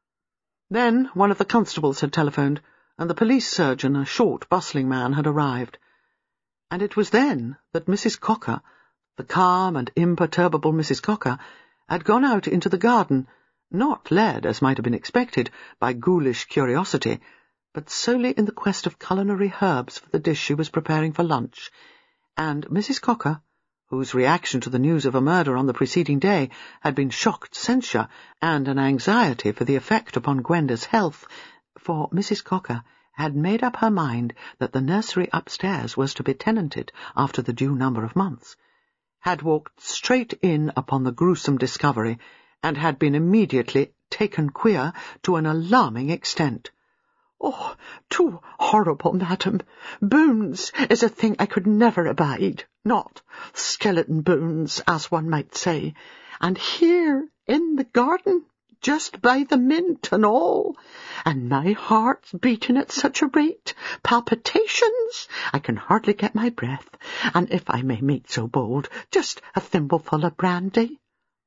Speaker 1: Then one of the constables had telephoned, and the police surgeon, a short, bustling man, had arrived. And it was then that Mrs. Cocker, the calm and imperturbable Mrs. Cocker, had gone out into the garden, not led, as might have been expected, by ghoulish curiosity, but solely in the quest of culinary herbs for the dish she was preparing for lunch, and Mrs. Cocker, whose reaction to the news of a murder on the preceding day had been shocked censure and an anxiety for the effect upon Gwenda's health, for Mrs. Cocker had made up her mind that the nursery upstairs was to be tenanted after the due number of months, had walked straight in upon the gruesome discovery, and had been immediately taken queer to an alarming extent.
Speaker 2: "Oh, too horrible, madam. Bones is a thing I could never abide, not skeleton bones, as one might say. And here, in the garden, just by the mint and all, and my heart's beating at such a rate, palpitations, I can hardly get my breath, and if I may make so bold, just a thimbleful of brandy."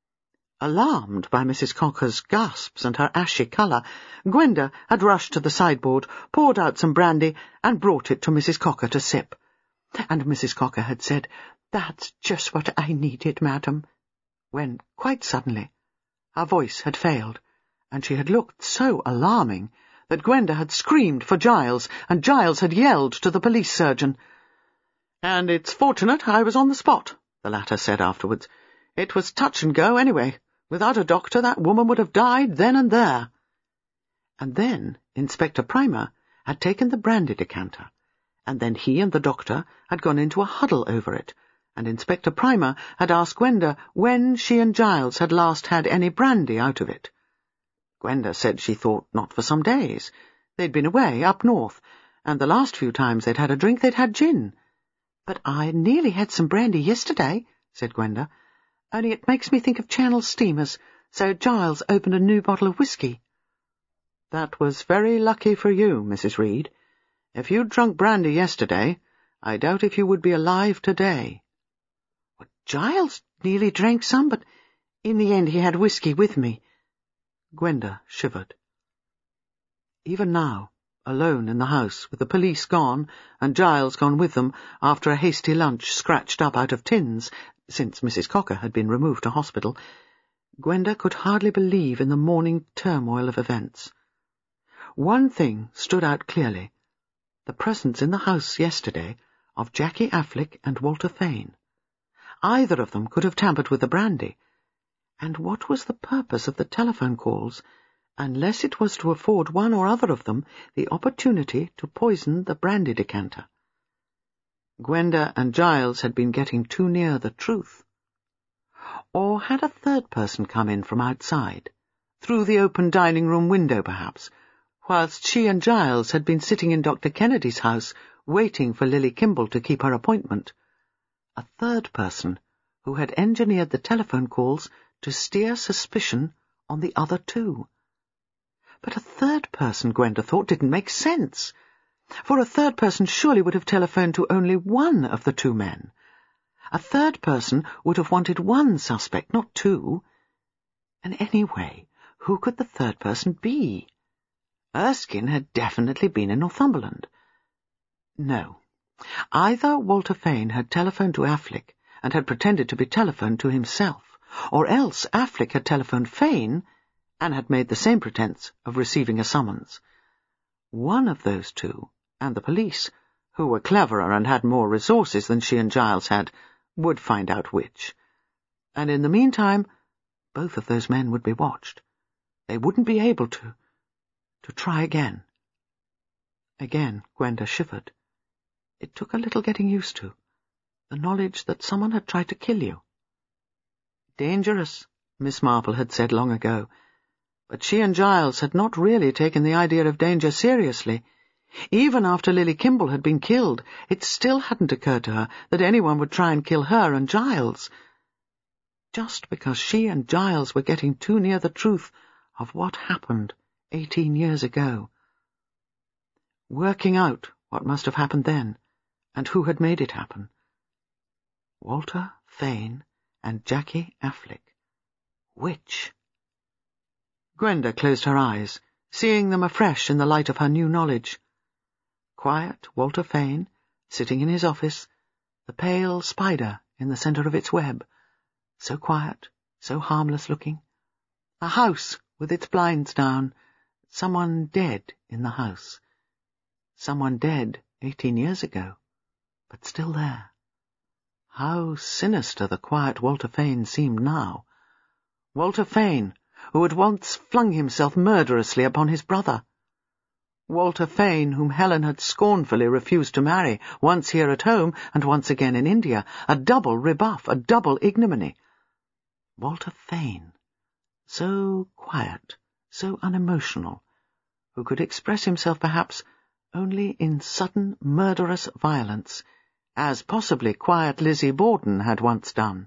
Speaker 1: Alarmed by Mrs. Cocker's gasps and her ashy colour, Gwenda had rushed to the sideboard, poured out some brandy, and brought it to Mrs. Cocker to sip.
Speaker 2: And Mrs. Cocker had said, "That's just what I needed, madam," when, quite suddenly, her voice had failed, and she had looked so alarming that Gwenda had screamed for Giles, and Giles had yelled to the police surgeon.
Speaker 1: "And it's fortunate I was on the spot," the latter said afterwards. "It was touch and go anyway. Without a doctor, that woman would have died then and there."
Speaker 2: And then Inspector Primer had taken the brandy decanter, and then he and the doctor had gone into a huddle over it, and Inspector Primer had asked Gwenda when she and Giles had last had any brandy out of it. Gwenda said she thought not for some days. They'd been away, up north, and the last few times they'd had a drink they'd had gin. "But I nearly had some brandy yesterday," said Gwenda, "only it makes me think of Channel steamers, so Giles opened a new bottle of whisky."
Speaker 1: "That was very lucky for you, Mrs. Reed. If you'd drunk brandy yesterday, I doubt if you would be alive today."
Speaker 2: "Well, Giles nearly drank some, but in the end he had whiskey with me."
Speaker 1: Gwenda shivered. Even now, alone in the house, with the police gone, and Giles gone with them after a hasty lunch scratched up out of tins, since Mrs. Cocker had been removed to hospital, Gwenda could hardly believe in the morning turmoil of events. One thing stood out clearly: the presence in the house yesterday of Jackie Afflick and Walter Fane. Either of them could have tampered with the brandy. And what was the purpose of the telephone calls, unless it was to afford one or other of them the opportunity to poison the brandy decanter? Gwenda and Giles had been getting too near the truth. Or had a third person come in from outside, through the open dining-room window perhaps, whilst she and Giles had been sitting in Dr. Kennedy's house waiting for Lily Kimble to keep her appointment? A third person who had engineered the telephone calls to steer suspicion on the other two. But a third person, Gwenda thought, didn't make sense. For a third person surely would have telephoned to only one of the two men. A third person would have wanted one suspect, not two. And anyway, who could the third person be? Erskine had definitely been in Northumberland. No. Either Walter Fane had telephoned to Afflick and had pretended to be telephoned to himself, or else Afflick had telephoned Fane and had made the same pretence of receiving a summons. One of those two, and the police, who were cleverer and had more resources than she and Giles had, would find out which. And in the meantime, both of those men would be watched. They wouldn't be able to try again. Again, Gwenda shivered. It took a little getting used to, the knowledge that someone had tried to kill you. Dangerous, Miss Marple had said long ago, but she and Giles had not really taken the idea of danger seriously. Even after Lily Kimble had been killed, it still hadn't occurred to her that anyone would try and kill her and Giles. Just because she and Giles were getting too near the truth of what happened 18 years ago. Working out what must have happened then, and who had made it happen. Walter Fane and Jackie Afflick. Which? Gwenda closed her eyes, seeing them afresh in the light of her new knowledge. Quiet Walter Fane, sitting in his office, the pale spider in the centre of its web, so quiet, so harmless-looking. A house with its blinds down, someone dead in the house. Someone dead 18 years ago, but still there. How sinister the quiet Walter Fane seemed now. Walter Fane, who had once flung himself murderously upon his brother. Walter Fane, whom Helen had scornfully refused to marry, once here at home and once again in India, a double rebuff, a double ignominy. Walter Fane, so quiet, so unemotional, who could express himself perhaps only in sudden murderous violence, as possibly quiet Lizzie Borden had once done.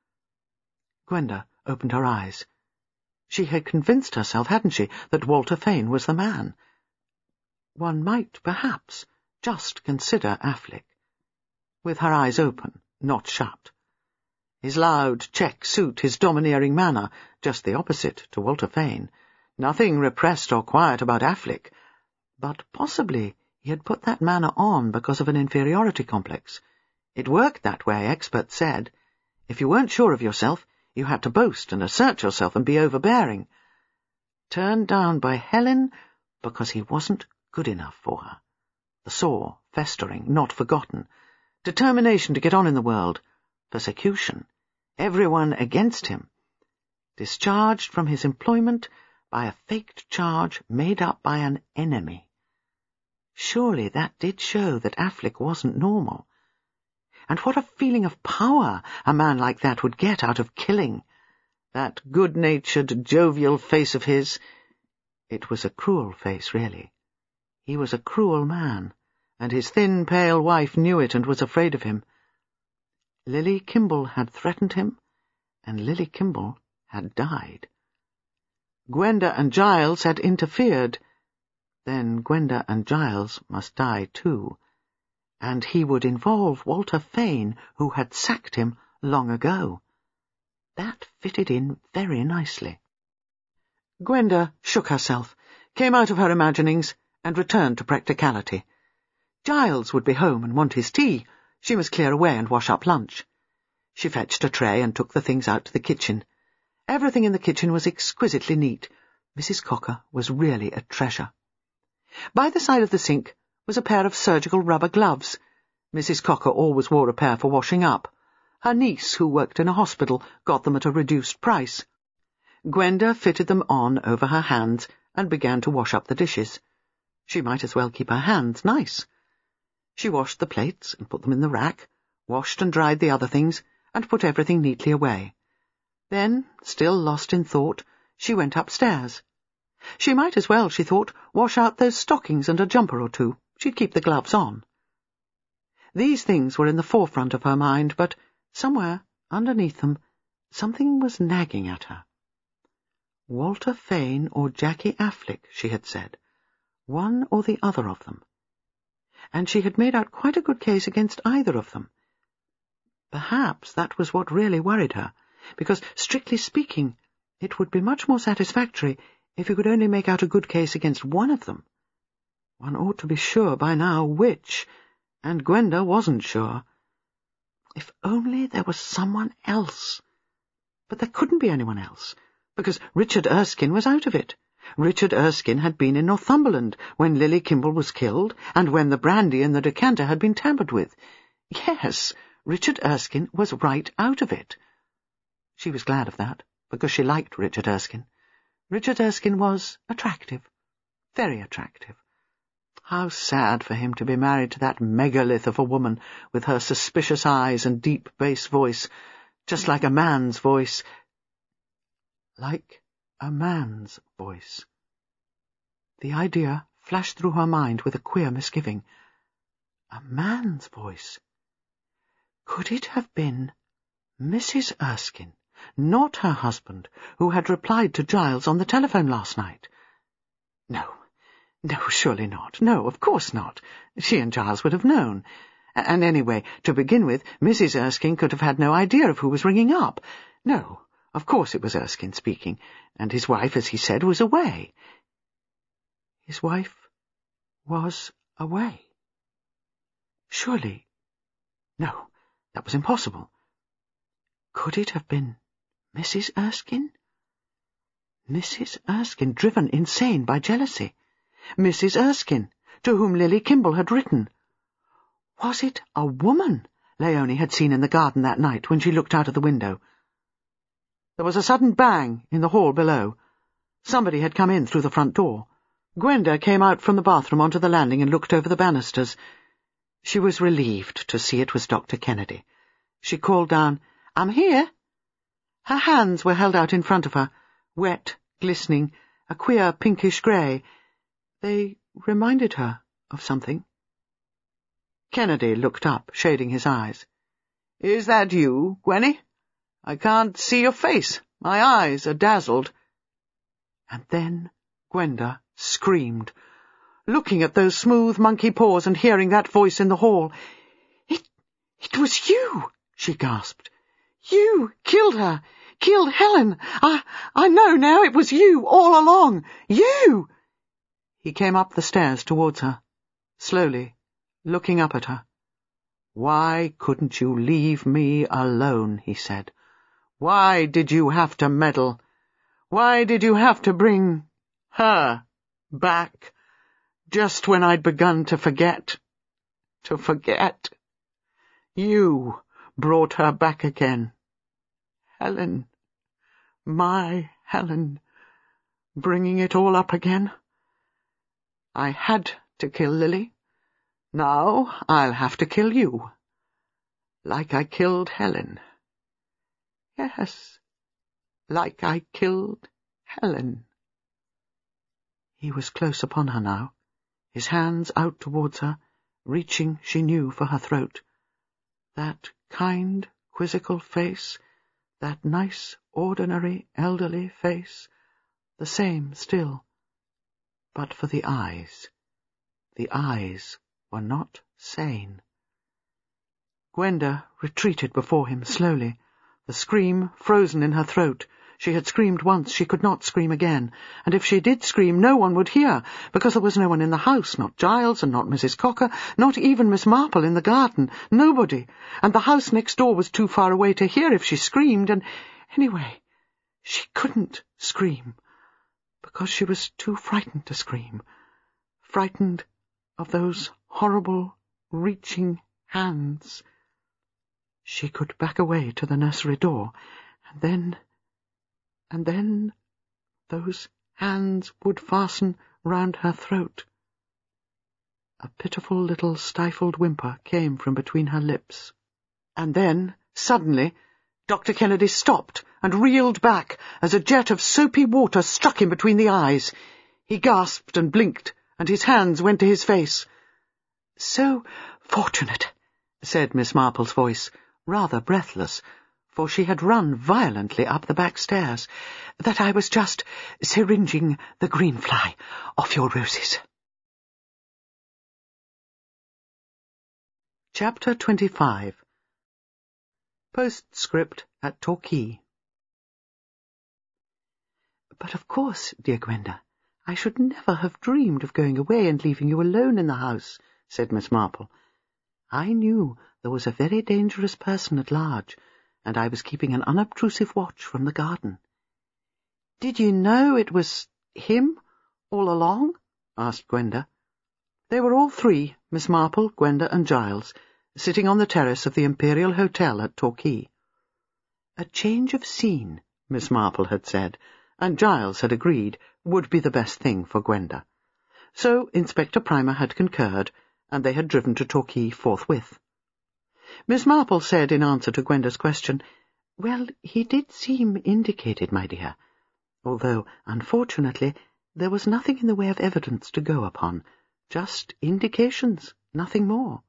Speaker 1: Gwenda opened her eyes. She had convinced herself, hadn't she, that Walter Fane was the man. One might, perhaps, just consider Afflick. With her eyes open, not shut. His loud check suit, his domineering manner, just the opposite to Walter Fane. Nothing repressed or quiet about Afflick. But possibly he had put that manner on because of an inferiority complex. It worked that way, experts said. If you weren't sure of yourself, you had to boast and assert yourself and be overbearing. Turned down by Helen because he wasn't good enough for her. The sore, festering, not forgotten. Determination to get on in the world. Persecution. Everyone against him. Discharged from his employment by a faked charge made up by an enemy. Surely that did show that Afflick wasn't normal. And what a feeling of power a man like that would get out of killing. That good-natured, jovial face of his. It was a cruel face, really. He was a cruel man, and his thin, pale wife knew it and was afraid of him. Lily Kimble had threatened him, and Lily Kimble had died. Gwenda and Giles had interfered. Then Gwenda and Giles must die too.
Speaker 2: and he would involve Walter Fane, who had sacked him long ago. That fitted in very nicely. Gwenda shook herself, came out of her imaginings, and returned to practicality. Giles would be home and want his tea. She must clear away and wash up lunch. She fetched a tray and took the things out to the kitchen. Everything in the kitchen was exquisitely neat. Mrs. Cocker was really a treasure. By the side of the sink was a pair of surgical rubber gloves. Mrs. Cocker always wore a pair for washing up. Her niece, who worked in a hospital, got them at a reduced price. Gwenda fitted them on over her hands and began to wash up the dishes. She might as well keep her hands nice. She washed the plates and put them in the rack, washed and dried the other things, and put everything neatly away. Then, still lost in thought, she went upstairs. She might as well, she thought, wash out those stockings and a jumper or two. She'd keep the gloves on. These things were in the forefront of her mind, but somewhere, underneath them, something was nagging at her. Walter Fane or Jackie Affleck, she had said. One or the other of them. And she had made out quite a good case against either of them. Perhaps that was what really worried her, because, strictly speaking, it would be much more satisfactory if you could only make out a good case against one of them. One ought to be sure by now which, and Gwenda wasn't sure. If only there was someone else. But there couldn't be anyone else, because Richard Erskine was out of it. Richard Erskine had been in Northumberland when Lily Kimble was killed, and when the brandy in the decanter had been tampered with. Yes, Richard Erskine was right out of it. She was glad of that, because she liked Richard Erskine. Richard Erskine was attractive, very attractive. How sad for him to be married to that megalith of a woman with her suspicious eyes and deep bass voice, just like a man's voice. Like a man's voice. The idea flashed through her mind with a queer misgiving. A man's voice. Could it have been Mrs. Erskine, not her husband, who had replied to Giles on the telephone last night? No, surely not. No, of course not. She and Giles would have known. And anyway, to begin with, Mrs. Erskine could have had no idea of who was ringing up. No, of course it was Erskine speaking, and his wife, as he said, was away. His wife was away. Surely. No, that was impossible. Could it have been Mrs. Erskine? Mrs. Erskine, driven insane by jealousy. Mrs. Erskine, to whom Lily Kimble had written. Was it a woman Leonie had seen in the garden that night when she looked out of the window? There was a sudden bang in the hall below. Somebody had come in through the front door. Gwenda came out from the bathroom onto the landing and looked over the banisters. She was relieved to see it was Dr. Kennedy. She called down, "I'm here." Her hands were held out in front of her, wet, glistening, a queer pinkish grey. They reminded her of something. Kennedy looked up, shading his eyes. "Is that you, Gwenny? I can't see your face. My eyes are dazzled." And then Gwenda screamed, looking at those smooth monkey paws and hearing that voice in the hall. It was you," she gasped. "You killed her, killed Helen. I know now it was you all along. You!" He came up the stairs towards her, slowly, looking up at her. "Why couldn't you leave me alone?" he said. "Why did you have to meddle? Why did you have to bring her back just when I'd begun to forget? To forget. You brought her back again. Helen, my Helen, bringing it all up again. I had to kill Lily. Now I'll have to kill you. Like I killed Helen. Yes, like I killed Helen." He was close upon her now, his hands out towards her, reaching, she knew, for her throat. That kind, quizzical face, that nice, ordinary, elderly face, the same still. But for the eyes. The eyes were not sane. Gwenda retreated before him slowly, the scream frozen in her throat. She had screamed once, she could not scream again, and if she did scream, no one would hear, because there was no one in the house, not Giles and not Mrs. Cocker, not even Miss Marple in the garden, nobody, and the house next door was too far away to hear if she screamed, and anyway, she couldn't scream, because she was too frightened to scream, frightened of those horrible, reaching hands. She could back away to the nursery door, and then those hands would fasten round her throat. A pitiful little stifled whimper came from between her lips. And then, suddenly, Dr. Kennedy stopped and reeled back as a jet of soapy water struck him between the eyes. He gasped and blinked, and his hands went to his face. "So fortunate," said Miss Marple's voice, rather breathless, for she had run violently up the back stairs, "that I was just syringing the greenfly off your roses." Chapter 25. Postscript at Torquay. "But of course, dear Gwenda, I should never have dreamed of going away and leaving you alone in the house," said Miss Marple. "I knew there was a very dangerous person at large, and I was keeping an unobtrusive watch from the garden." "Did you know it was him all along?" asked Gwenda. They were all three, Miss Marple, Gwenda, and Giles, sitting on the terrace of the Imperial Hotel at Torquay. A change of scene, Miss Marple had said, and Giles had agreed, would be the best thing for Gwenda. So Inspector Primer had concurred, and they had driven to Torquay forthwith. Miss Marple said in answer to Gwenda's question, "Well, he did seem indicated, my dear, although, unfortunately, there was nothing in the way of evidence to go upon, just indications, nothing more."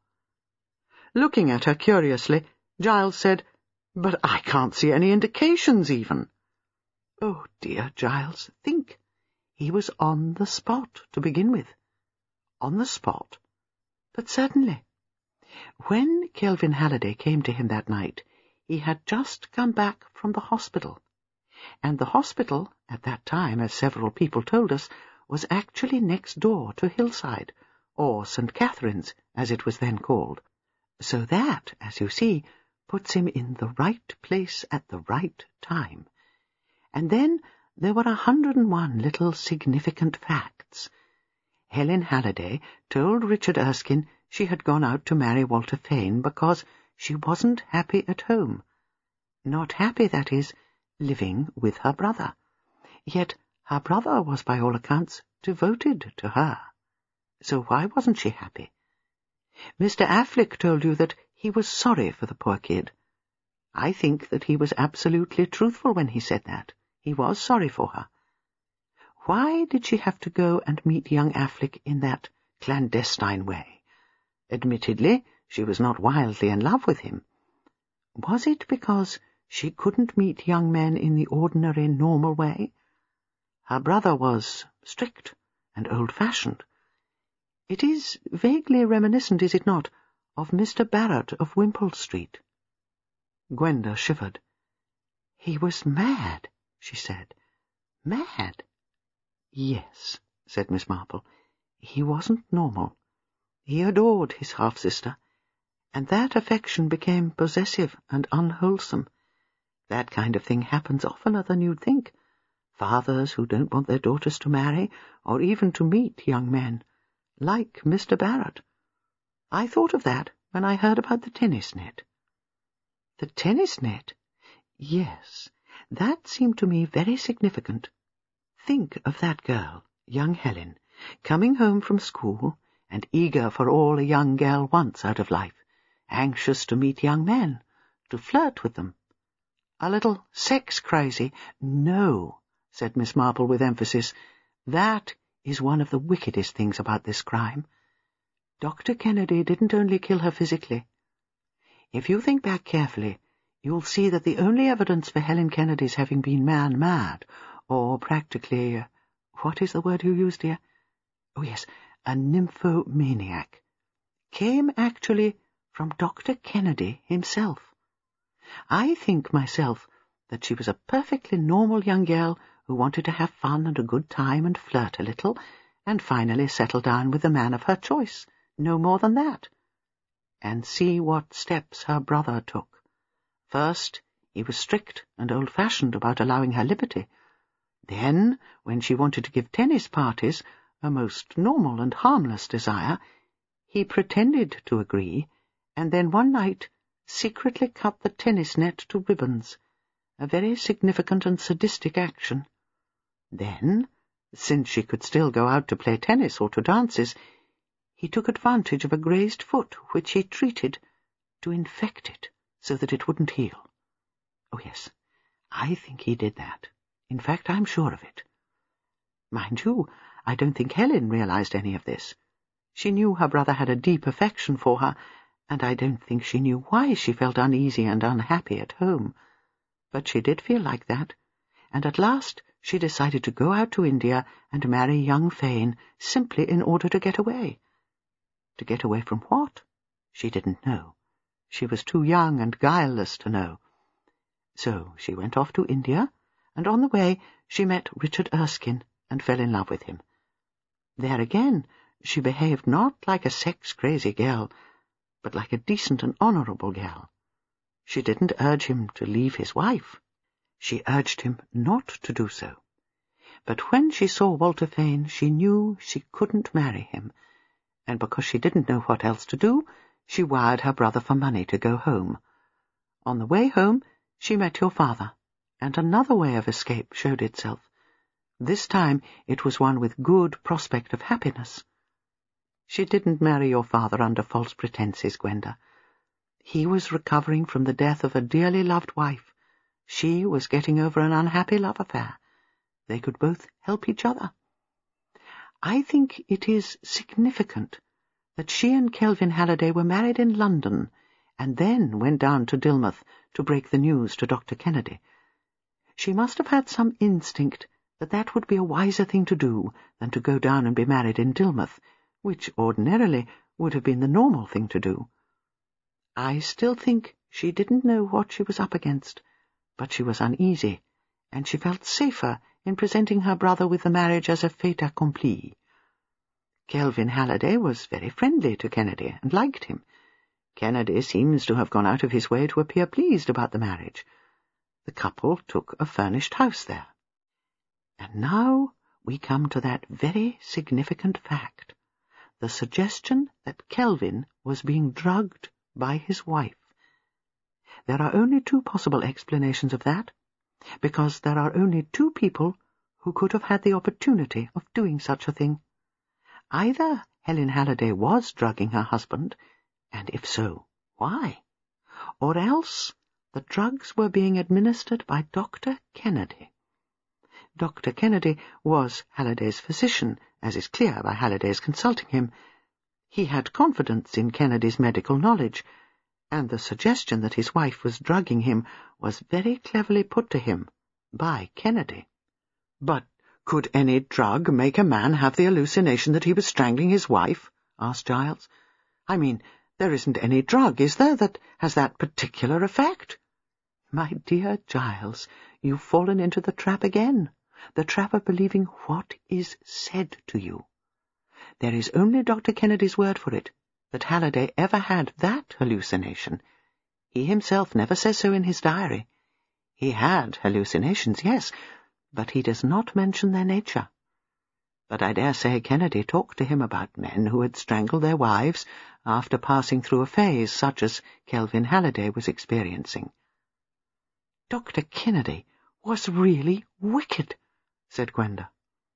Speaker 2: Looking at her curiously, Giles said, "But I can't see any indications even." "Oh, dear, Giles, think. He was on the spot, to begin with." "On the spot?" "But certainly. When Kelvin Halliday came to him that night, he had just come back from the hospital, and the hospital, at that time, as several people told us, was actually next door to Hillside, or St. Catherine's, as it was then called. So that, as you see, puts him in the right place at the right time. And then there were 101 little significant facts. Helen Halliday told Richard Erskine she had gone out to marry Walter Fane because she wasn't happy at home. Not happy, that is, living with her brother. Yet her brother was, by all accounts, devoted to her. So why wasn't she happy? Mr. Afflick told you that he was sorry for the poor kid. I think that he was absolutely truthful when he said that. He was sorry for her. Why did she have to go and meet young Afflick in that clandestine way? Admittedly, she was not wildly in love with him. Was it because she couldn't meet young men in the ordinary, normal way? Her brother was strict and old-fashioned. It is vaguely reminiscent, is it not, of Mr. Barrett of Wimpole Street? Gwenda shivered. "He was mad," she said. "Mad?" "Yes," said Miss Marple. "He wasn't normal. He adored his half-sister, and that affection became possessive and unwholesome. That kind of thing happens oftener than you'd think. Fathers who don't want their daughters to marry, or even to meet young men, like Mr. Barrett. I thought of that when I heard about the tennis net." "The tennis net?" "Yes, that seemed to me very significant. Think of that girl, young Helen, coming home from school and eager for all a young girl wants out of life, anxious to meet young men, to flirt with them. A little sex-crazy." "No," said Miss Marple with emphasis. "That is one of the wickedest things about this crime. Dr. Kennedy didn't only kill her physically. If you think back carefully, you'll see that the only evidence for Helen Kennedy's having been man-mad, or practically, what is the word you used, dear? Oh, yes, a nymphomaniac, came actually from Dr. Kennedy himself. I think myself that she was a perfectly normal young girl who wanted to have fun and a good time and flirt a little, and finally settle down with the man of her choice, no more than that. And see what steps her brother took. First, he was strict and old-fashioned about allowing her liberty. Then, when she wanted to give tennis parties, a most normal and harmless desire, he pretended to agree, and then one night secretly cut the tennis net to ribbons, a very significant and sadistic action. Then, since she could still go out to play tennis or to dances, he took advantage of a grazed foot, which he treated, to infect it so that it wouldn't heal. Oh, yes, I think he did that. In fact, I'm sure of it. Mind you, I don't think Helen realized any of this. She knew her brother had a deep affection for her, and I don't think she knew why she felt uneasy and unhappy at home. But she did feel like that, and at last she decided to go out to India and marry young Fane simply in order to get away. To get away from what? She didn't know. She was too young and guileless to know. So she went off to India, and on the way she met Richard Erskine and fell in love with him. There again she behaved not like a sex-crazy girl, but like a decent and honourable girl. She didn't urge him to leave his wife. She urged him not to do so. But when she saw Walter Fane, she knew she couldn't marry him, and because she didn't know what else to do, she wired her brother for money to go home. On the way home, she met your father, and another way of escape showed itself. This time it was one with good prospect of happiness. She didn't marry your father under false pretenses, Gwenda. He was recovering from the death of a dearly loved wife. She was getting over an unhappy love affair. They could both help each other. I think it is significant that she and Kelvin Halliday were married in London and then went down to Dilmouth to break the news to Dr. Kennedy. She must have had some instinct that that would be a wiser thing to do than to go down and be married in Dilmouth, which ordinarily would have been the normal thing to do. I still think she didn't know what she was up against, but she was uneasy, and she felt safer in presenting her brother with the marriage as a fait accompli. Kelvin Halliday was very friendly to Kennedy and liked him. Kennedy seems to have gone out of his way to appear pleased about the marriage. The couple took a furnished house there. And now we come to that very significant fact, the suggestion that Kelvin was being drugged by his wife. There are only two possible explanations of that, because there are only two people who could have had the opportunity of doing such a thing. Either Helen Halliday was drugging her husband, and if so, why? Or else the drugs were being administered by Dr. Kennedy. Dr. Kennedy was Halliday's physician, as is clear by Halliday's consulting him. He had confidence in Kennedy's medical knowledge, and the suggestion that his wife was drugging him was very cleverly put to him by Kennedy. But could any drug make a man have the hallucination that he was strangling his wife? Asked Giles. I mean, there isn't any drug, is there, that has that particular effect? My dear Giles, you've fallen into the trap again, the trap of believing what is said to you. There is only Dr. Kennedy's word for it, that Halliday ever had that hallucination. He himself never says so in his diary. He had hallucinations, yes, but he does not mention their nature. But I dare say Kennedy talked to him about men who had strangled their wives after passing through a phase such as Kelvin Halliday was experiencing. Dr. Kennedy was really wicked, said Gwenda.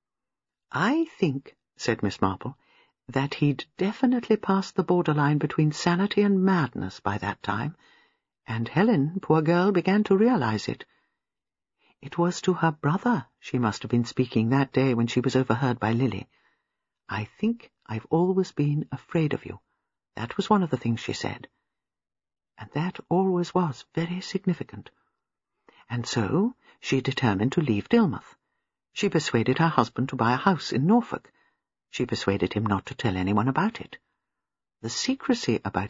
Speaker 2: I think, said Miss Marple, that he'd definitely passed the borderline between sanity and madness by that time, and Helen, poor girl, began to realize it. It was to her brother she must have been speaking that day when she was overheard by Lily. I think I've always been afraid of you. That was one of the things she said. And that always was very significant. And so she determined to leave Dilmouth. She persuaded her husband to buy a house in Norfolk. She persuaded him not to tell anyone about it. The secrecy about it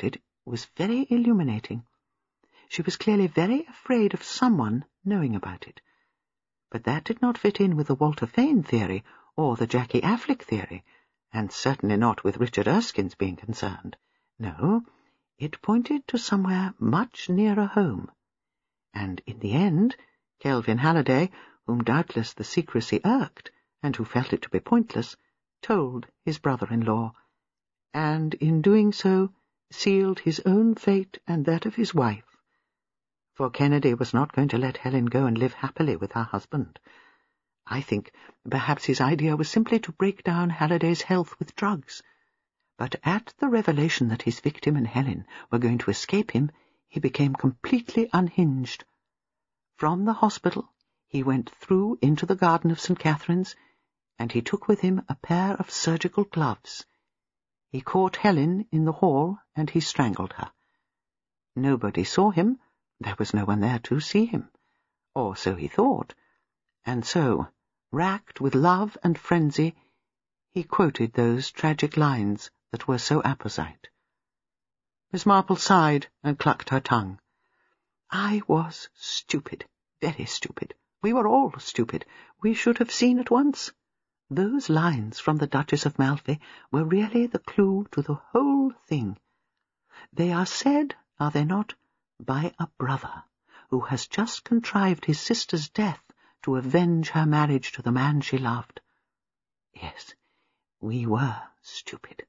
Speaker 2: was very illuminating. She was clearly very afraid of someone knowing about it. But that did not fit in with the Walter Fane theory or the Jackie Affleck theory, and certainly not with Richard Erskine's being concerned. No, it pointed to somewhere much nearer home. And in the end, Kelvin Halliday, whom doubtless the secrecy irked, and who felt it to be pointless, told his brother-in-law, and in doing so sealed his own fate and that of his wife. For Kennedy was not going to let Helen go and live happily with her husband. I think perhaps his idea was simply to break down Halliday's health with drugs. But at the revelation that his victim and Helen were going to escape him, he became completely unhinged. From the hospital he went through into the garden of St. Catherine's, and he took with him a pair of surgical gloves. He caught Helen in the hall, and he strangled her. Nobody saw him. There was no one there to see him. Or so he thought. And so, racked with love and frenzy, he quoted those tragic lines that were so apposite. Miss Marple sighed and clucked her tongue. I was stupid, very stupid. We were all stupid. We should have seen at once. Those lines from the Duchess of Malfi were really the clue to the whole thing. They are said, are they not, by a brother who has just contrived his sister's death to avenge her marriage to the man she loved. Yes, we were stupid.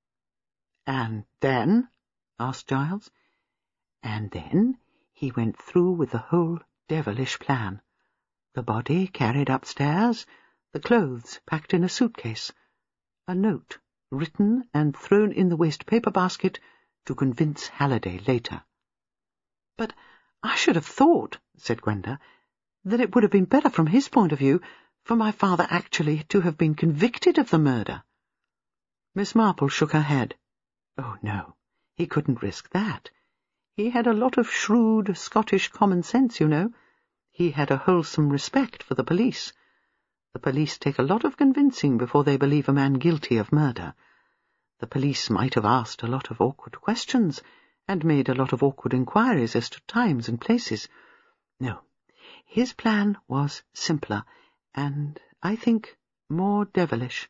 Speaker 2: And then? Asked Giles. And then he went through with the whole devilish plan. The body carried upstairs, the clothes packed in a suitcase, a note written and thrown in the waste paper basket to convince Halliday later. But I should have thought, said Gwenda, that it would have been better from his point of view for my father actually to have been convicted of the murder. Miss Marple shook her head. Oh, no, he couldn't risk that. He had a lot of shrewd Scottish common sense, you know. He had a wholesome respect for the police. The police take a lot of convincing before they believe a man guilty of murder. The police might have asked a lot of awkward questions and made a lot of awkward inquiries as to times and places. No, his plan was simpler and, I think, more devilish.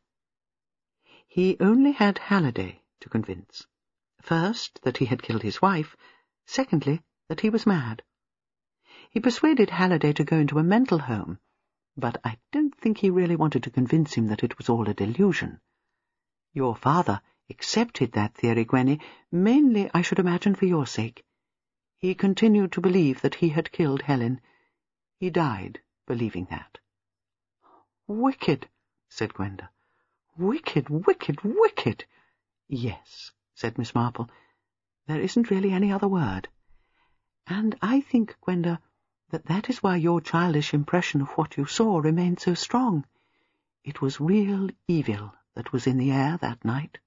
Speaker 2: He only had Halliday to convince. First, that he had killed his wife. Secondly, that he was mad. He persuaded Halliday to go into a mental home, but I don't think he really wanted to convince him that it was all a delusion. Your father accepted that theory, Gwenny, mainly, I should imagine, for your sake. He continued to believe that he had killed Helen. He died believing that. Wicked, said Gwenda. Wicked, wicked, wicked. Yes, said Miss Marple. There isn't really any other word. And I think, Gwenda, that is why your childish impression of what you saw remained so strong. It was real evil that was in the air that night.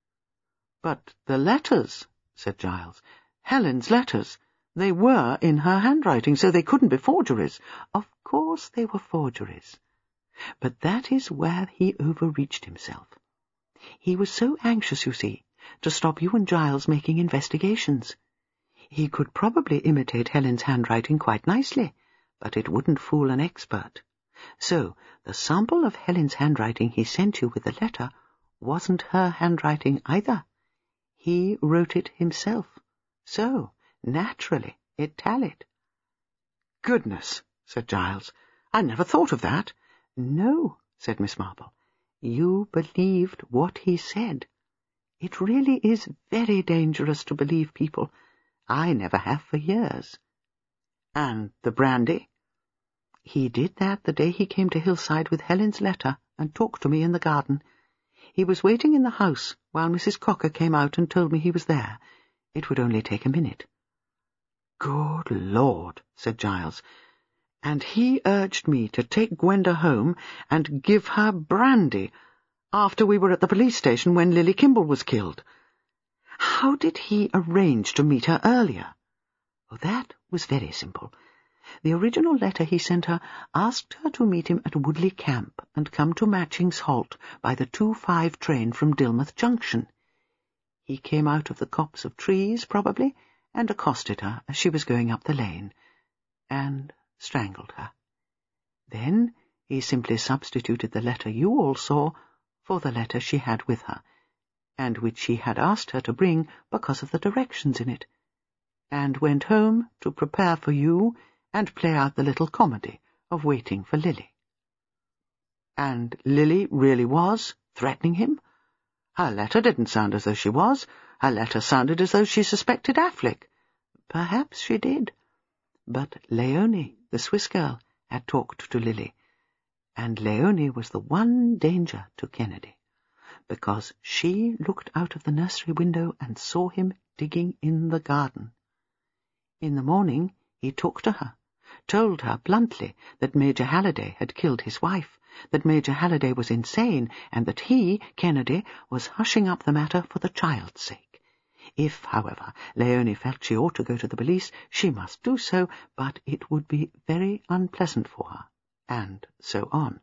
Speaker 2: But the letters, said Giles, Helen's letters, they were in her handwriting, so they couldn't be forgeries. Of course they were forgeries. But that is where he overreached himself. He was so anxious, you see, to stop you and Giles making investigations. He could probably imitate Helen's handwriting quite nicely, but it wouldn't fool an expert. So the sample of Helen's handwriting he sent you with the letter wasn't her handwriting either. He wrote it himself. So, naturally, it tallied. Goodness, said Giles. I never thought of that. No, said Miss Marple. You believed what he said. It really is very dangerous to believe people. I never have for years. And the brandy? He did that the day he came to Hillside with Helen's letter and talked to me in the garden. He was waiting in the house while Mrs. Cocker came out and told me he was there. It would only take a minute. Good Lord, said Giles. And he urged me to take Gwenda home and give her brandy after we were at the police station when Lily Kimball was killed. How did he arrange to meet her earlier? Oh, that was very simple. The original letter he sent her asked her to meet him at Woodley Camp and come to Matching's Halt by the 2:05 train from Dilmouth Junction. He came out of the copse of trees, probably, and accosted her as she was going up the lane, and strangled her. Then he simply substituted the letter you all saw for the letter she had with her, and which he had asked her to bring because of the directions in it, and went home to prepare for you and play out the little comedy of waiting for Lily. And Lily really was threatening him? Her letter didn't sound as though she was. Her letter sounded as though she suspected Afflick. Perhaps she did. But Léonie, the Swiss girl, had talked to Lily, and Léonie was the one danger to Kennedy, because she looked out of the nursery window and saw him digging in the garden. In the morning he talked to her, told her bluntly that Major Halliday had killed his wife, that Major Halliday was insane, and that he, Kennedy, was hushing up the matter for the child's sake. If, however, Léonie felt she ought to go to the police, she must do so, but it would be very unpleasant for her, and so on.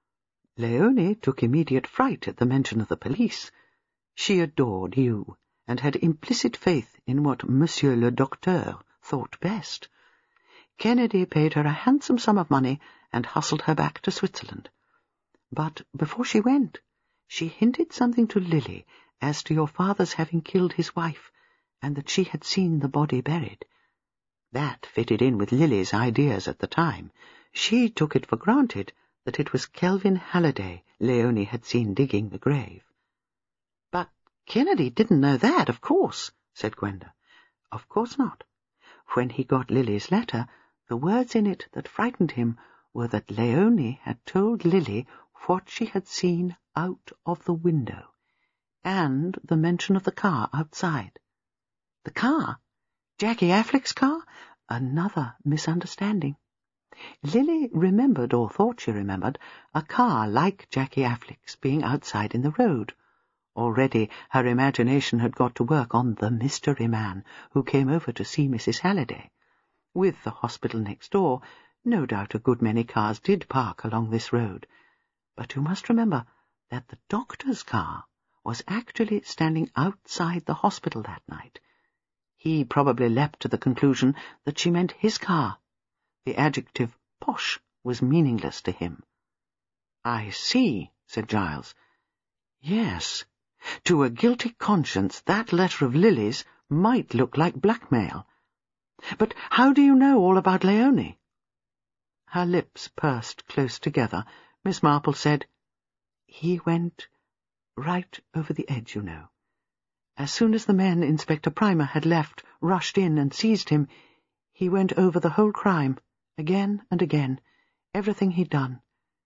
Speaker 2: Léonie took immediate fright at the mention of the police. She adored you, and had implicit faith in what Monsieur le Docteur thought best. Kennedy paid her a handsome sum of money and hustled her back to Switzerland. But before she went, she hinted something to Lily as to your father's having killed his wife, and that she had seen the body buried. That fitted in with Lily's ideas at the time. She took it for granted that it was Kelvin Halliday Léonie had seen digging the grave. "But Kennedy didn't know that, of course," said Gwenda. "Of course not. When he got Lily's letter, the words in it that frightened him were that Léonie had told Lily what she had seen out of the window, and the mention of the car outside." "The car? Jackie Afflick's car?" Another misunderstanding. Lily remembered, or thought she remembered, a car like Jackie Afflick's being outside in the road. Already her imagination had got to work on the mystery man who came over to see Mrs. Halliday. With the hospital next door, no doubt a good many cars did park along this road. But you must remember that the doctor's car was actually standing outside the hospital that night. He probably leapt to the conclusion that she meant his car. The adjective posh was meaningless to him. "I see," said Giles. "Yes, to a guilty conscience that letter of Lily's might look like blackmail. But how do you know all about Léonie?" Her lips pursed close together. Miss Marple said, "He went right over the edge, you know. As soon as the men Inspector Primer had left rushed in and seized him, he went over the whole crime, again and again, everything he'd done.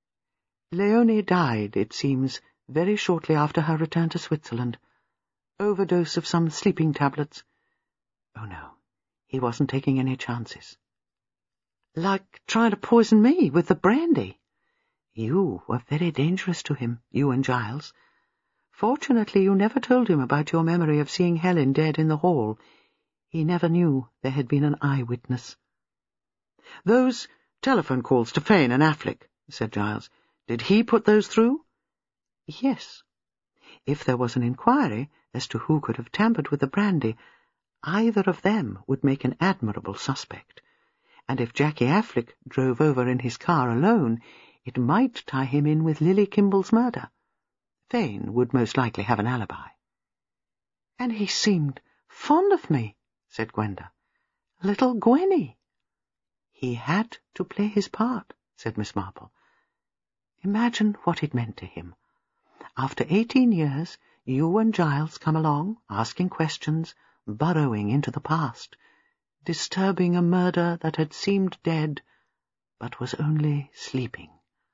Speaker 2: Léonie died, it seems, very shortly after her return to Switzerland. Overdose of some sleeping tablets. Oh, no, he wasn't taking any chances." "Like trying to poison me with the brandy." "You were very dangerous to him, you and Giles. Fortunately, you never told him about your memory of seeing Helen dead in the hall. He never knew there had been an eyewitness." "Those telephone calls to Fane and Afflick," said Giles. "Did he put those through?" "Yes. If there was an inquiry as to who could have tampered with the brandy, either of them would make an admirable suspect. And if Jackie Afflick drove over in his car alone, it might tie him in with Lily Kimball's murder. Fane would most likely have an alibi." "And he seemed fond of me," said Gwenda. "Little Gwenny." "He had to play his part," said Miss Marple. "Imagine what it meant to him. After 18 years, you and Giles come along, asking questions, burrowing into the past, disturbing a murder that had seemed dead, but was only sleeping.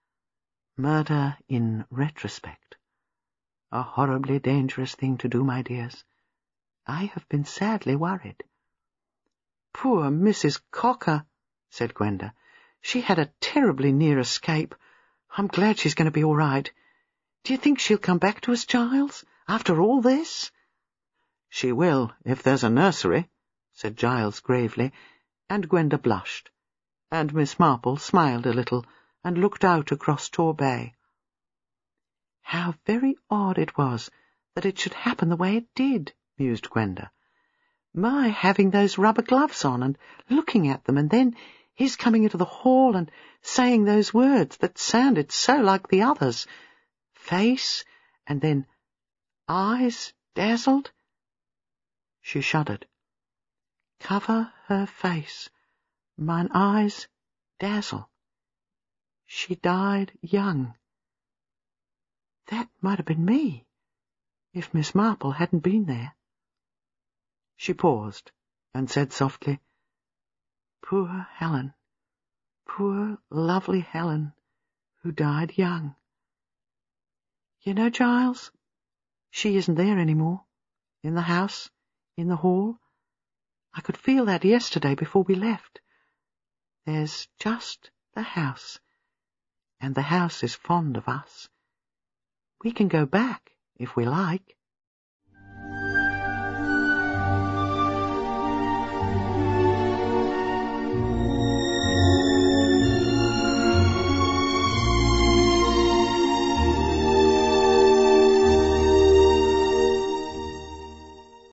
Speaker 2: Murder in retrospect. A horribly dangerous thing to do, my dears. I have been sadly worried." "Poor Mrs. Cocker," said Gwenda. "She had a terribly near escape. I'm glad she's going to be all right. Do you think she'll come back to us, Giles, after all this?" "She will, if there's a nursery," said Giles gravely, and Gwenda blushed, and Miss Marple smiled a little and looked out across Tor Bay. How very odd it was that it should happen the way it did, mused Gwenda. My having those rubber gloves on and looking at them, and then his coming into the hall and saying those words that sounded so like the others. Face, and then eyes dazzled. She shuddered. Cover her face, mine eyes dazzle. She died young. That might have been me, if Miss Marple hadn't been there. She paused and said softly, Poor Helen, poor lovely Helen, who died young. You know, Giles, she isn't there any more, in the house, in the hall. I could feel that yesterday before we left. There's just the house, and the house is fond of us. We can go back if we like.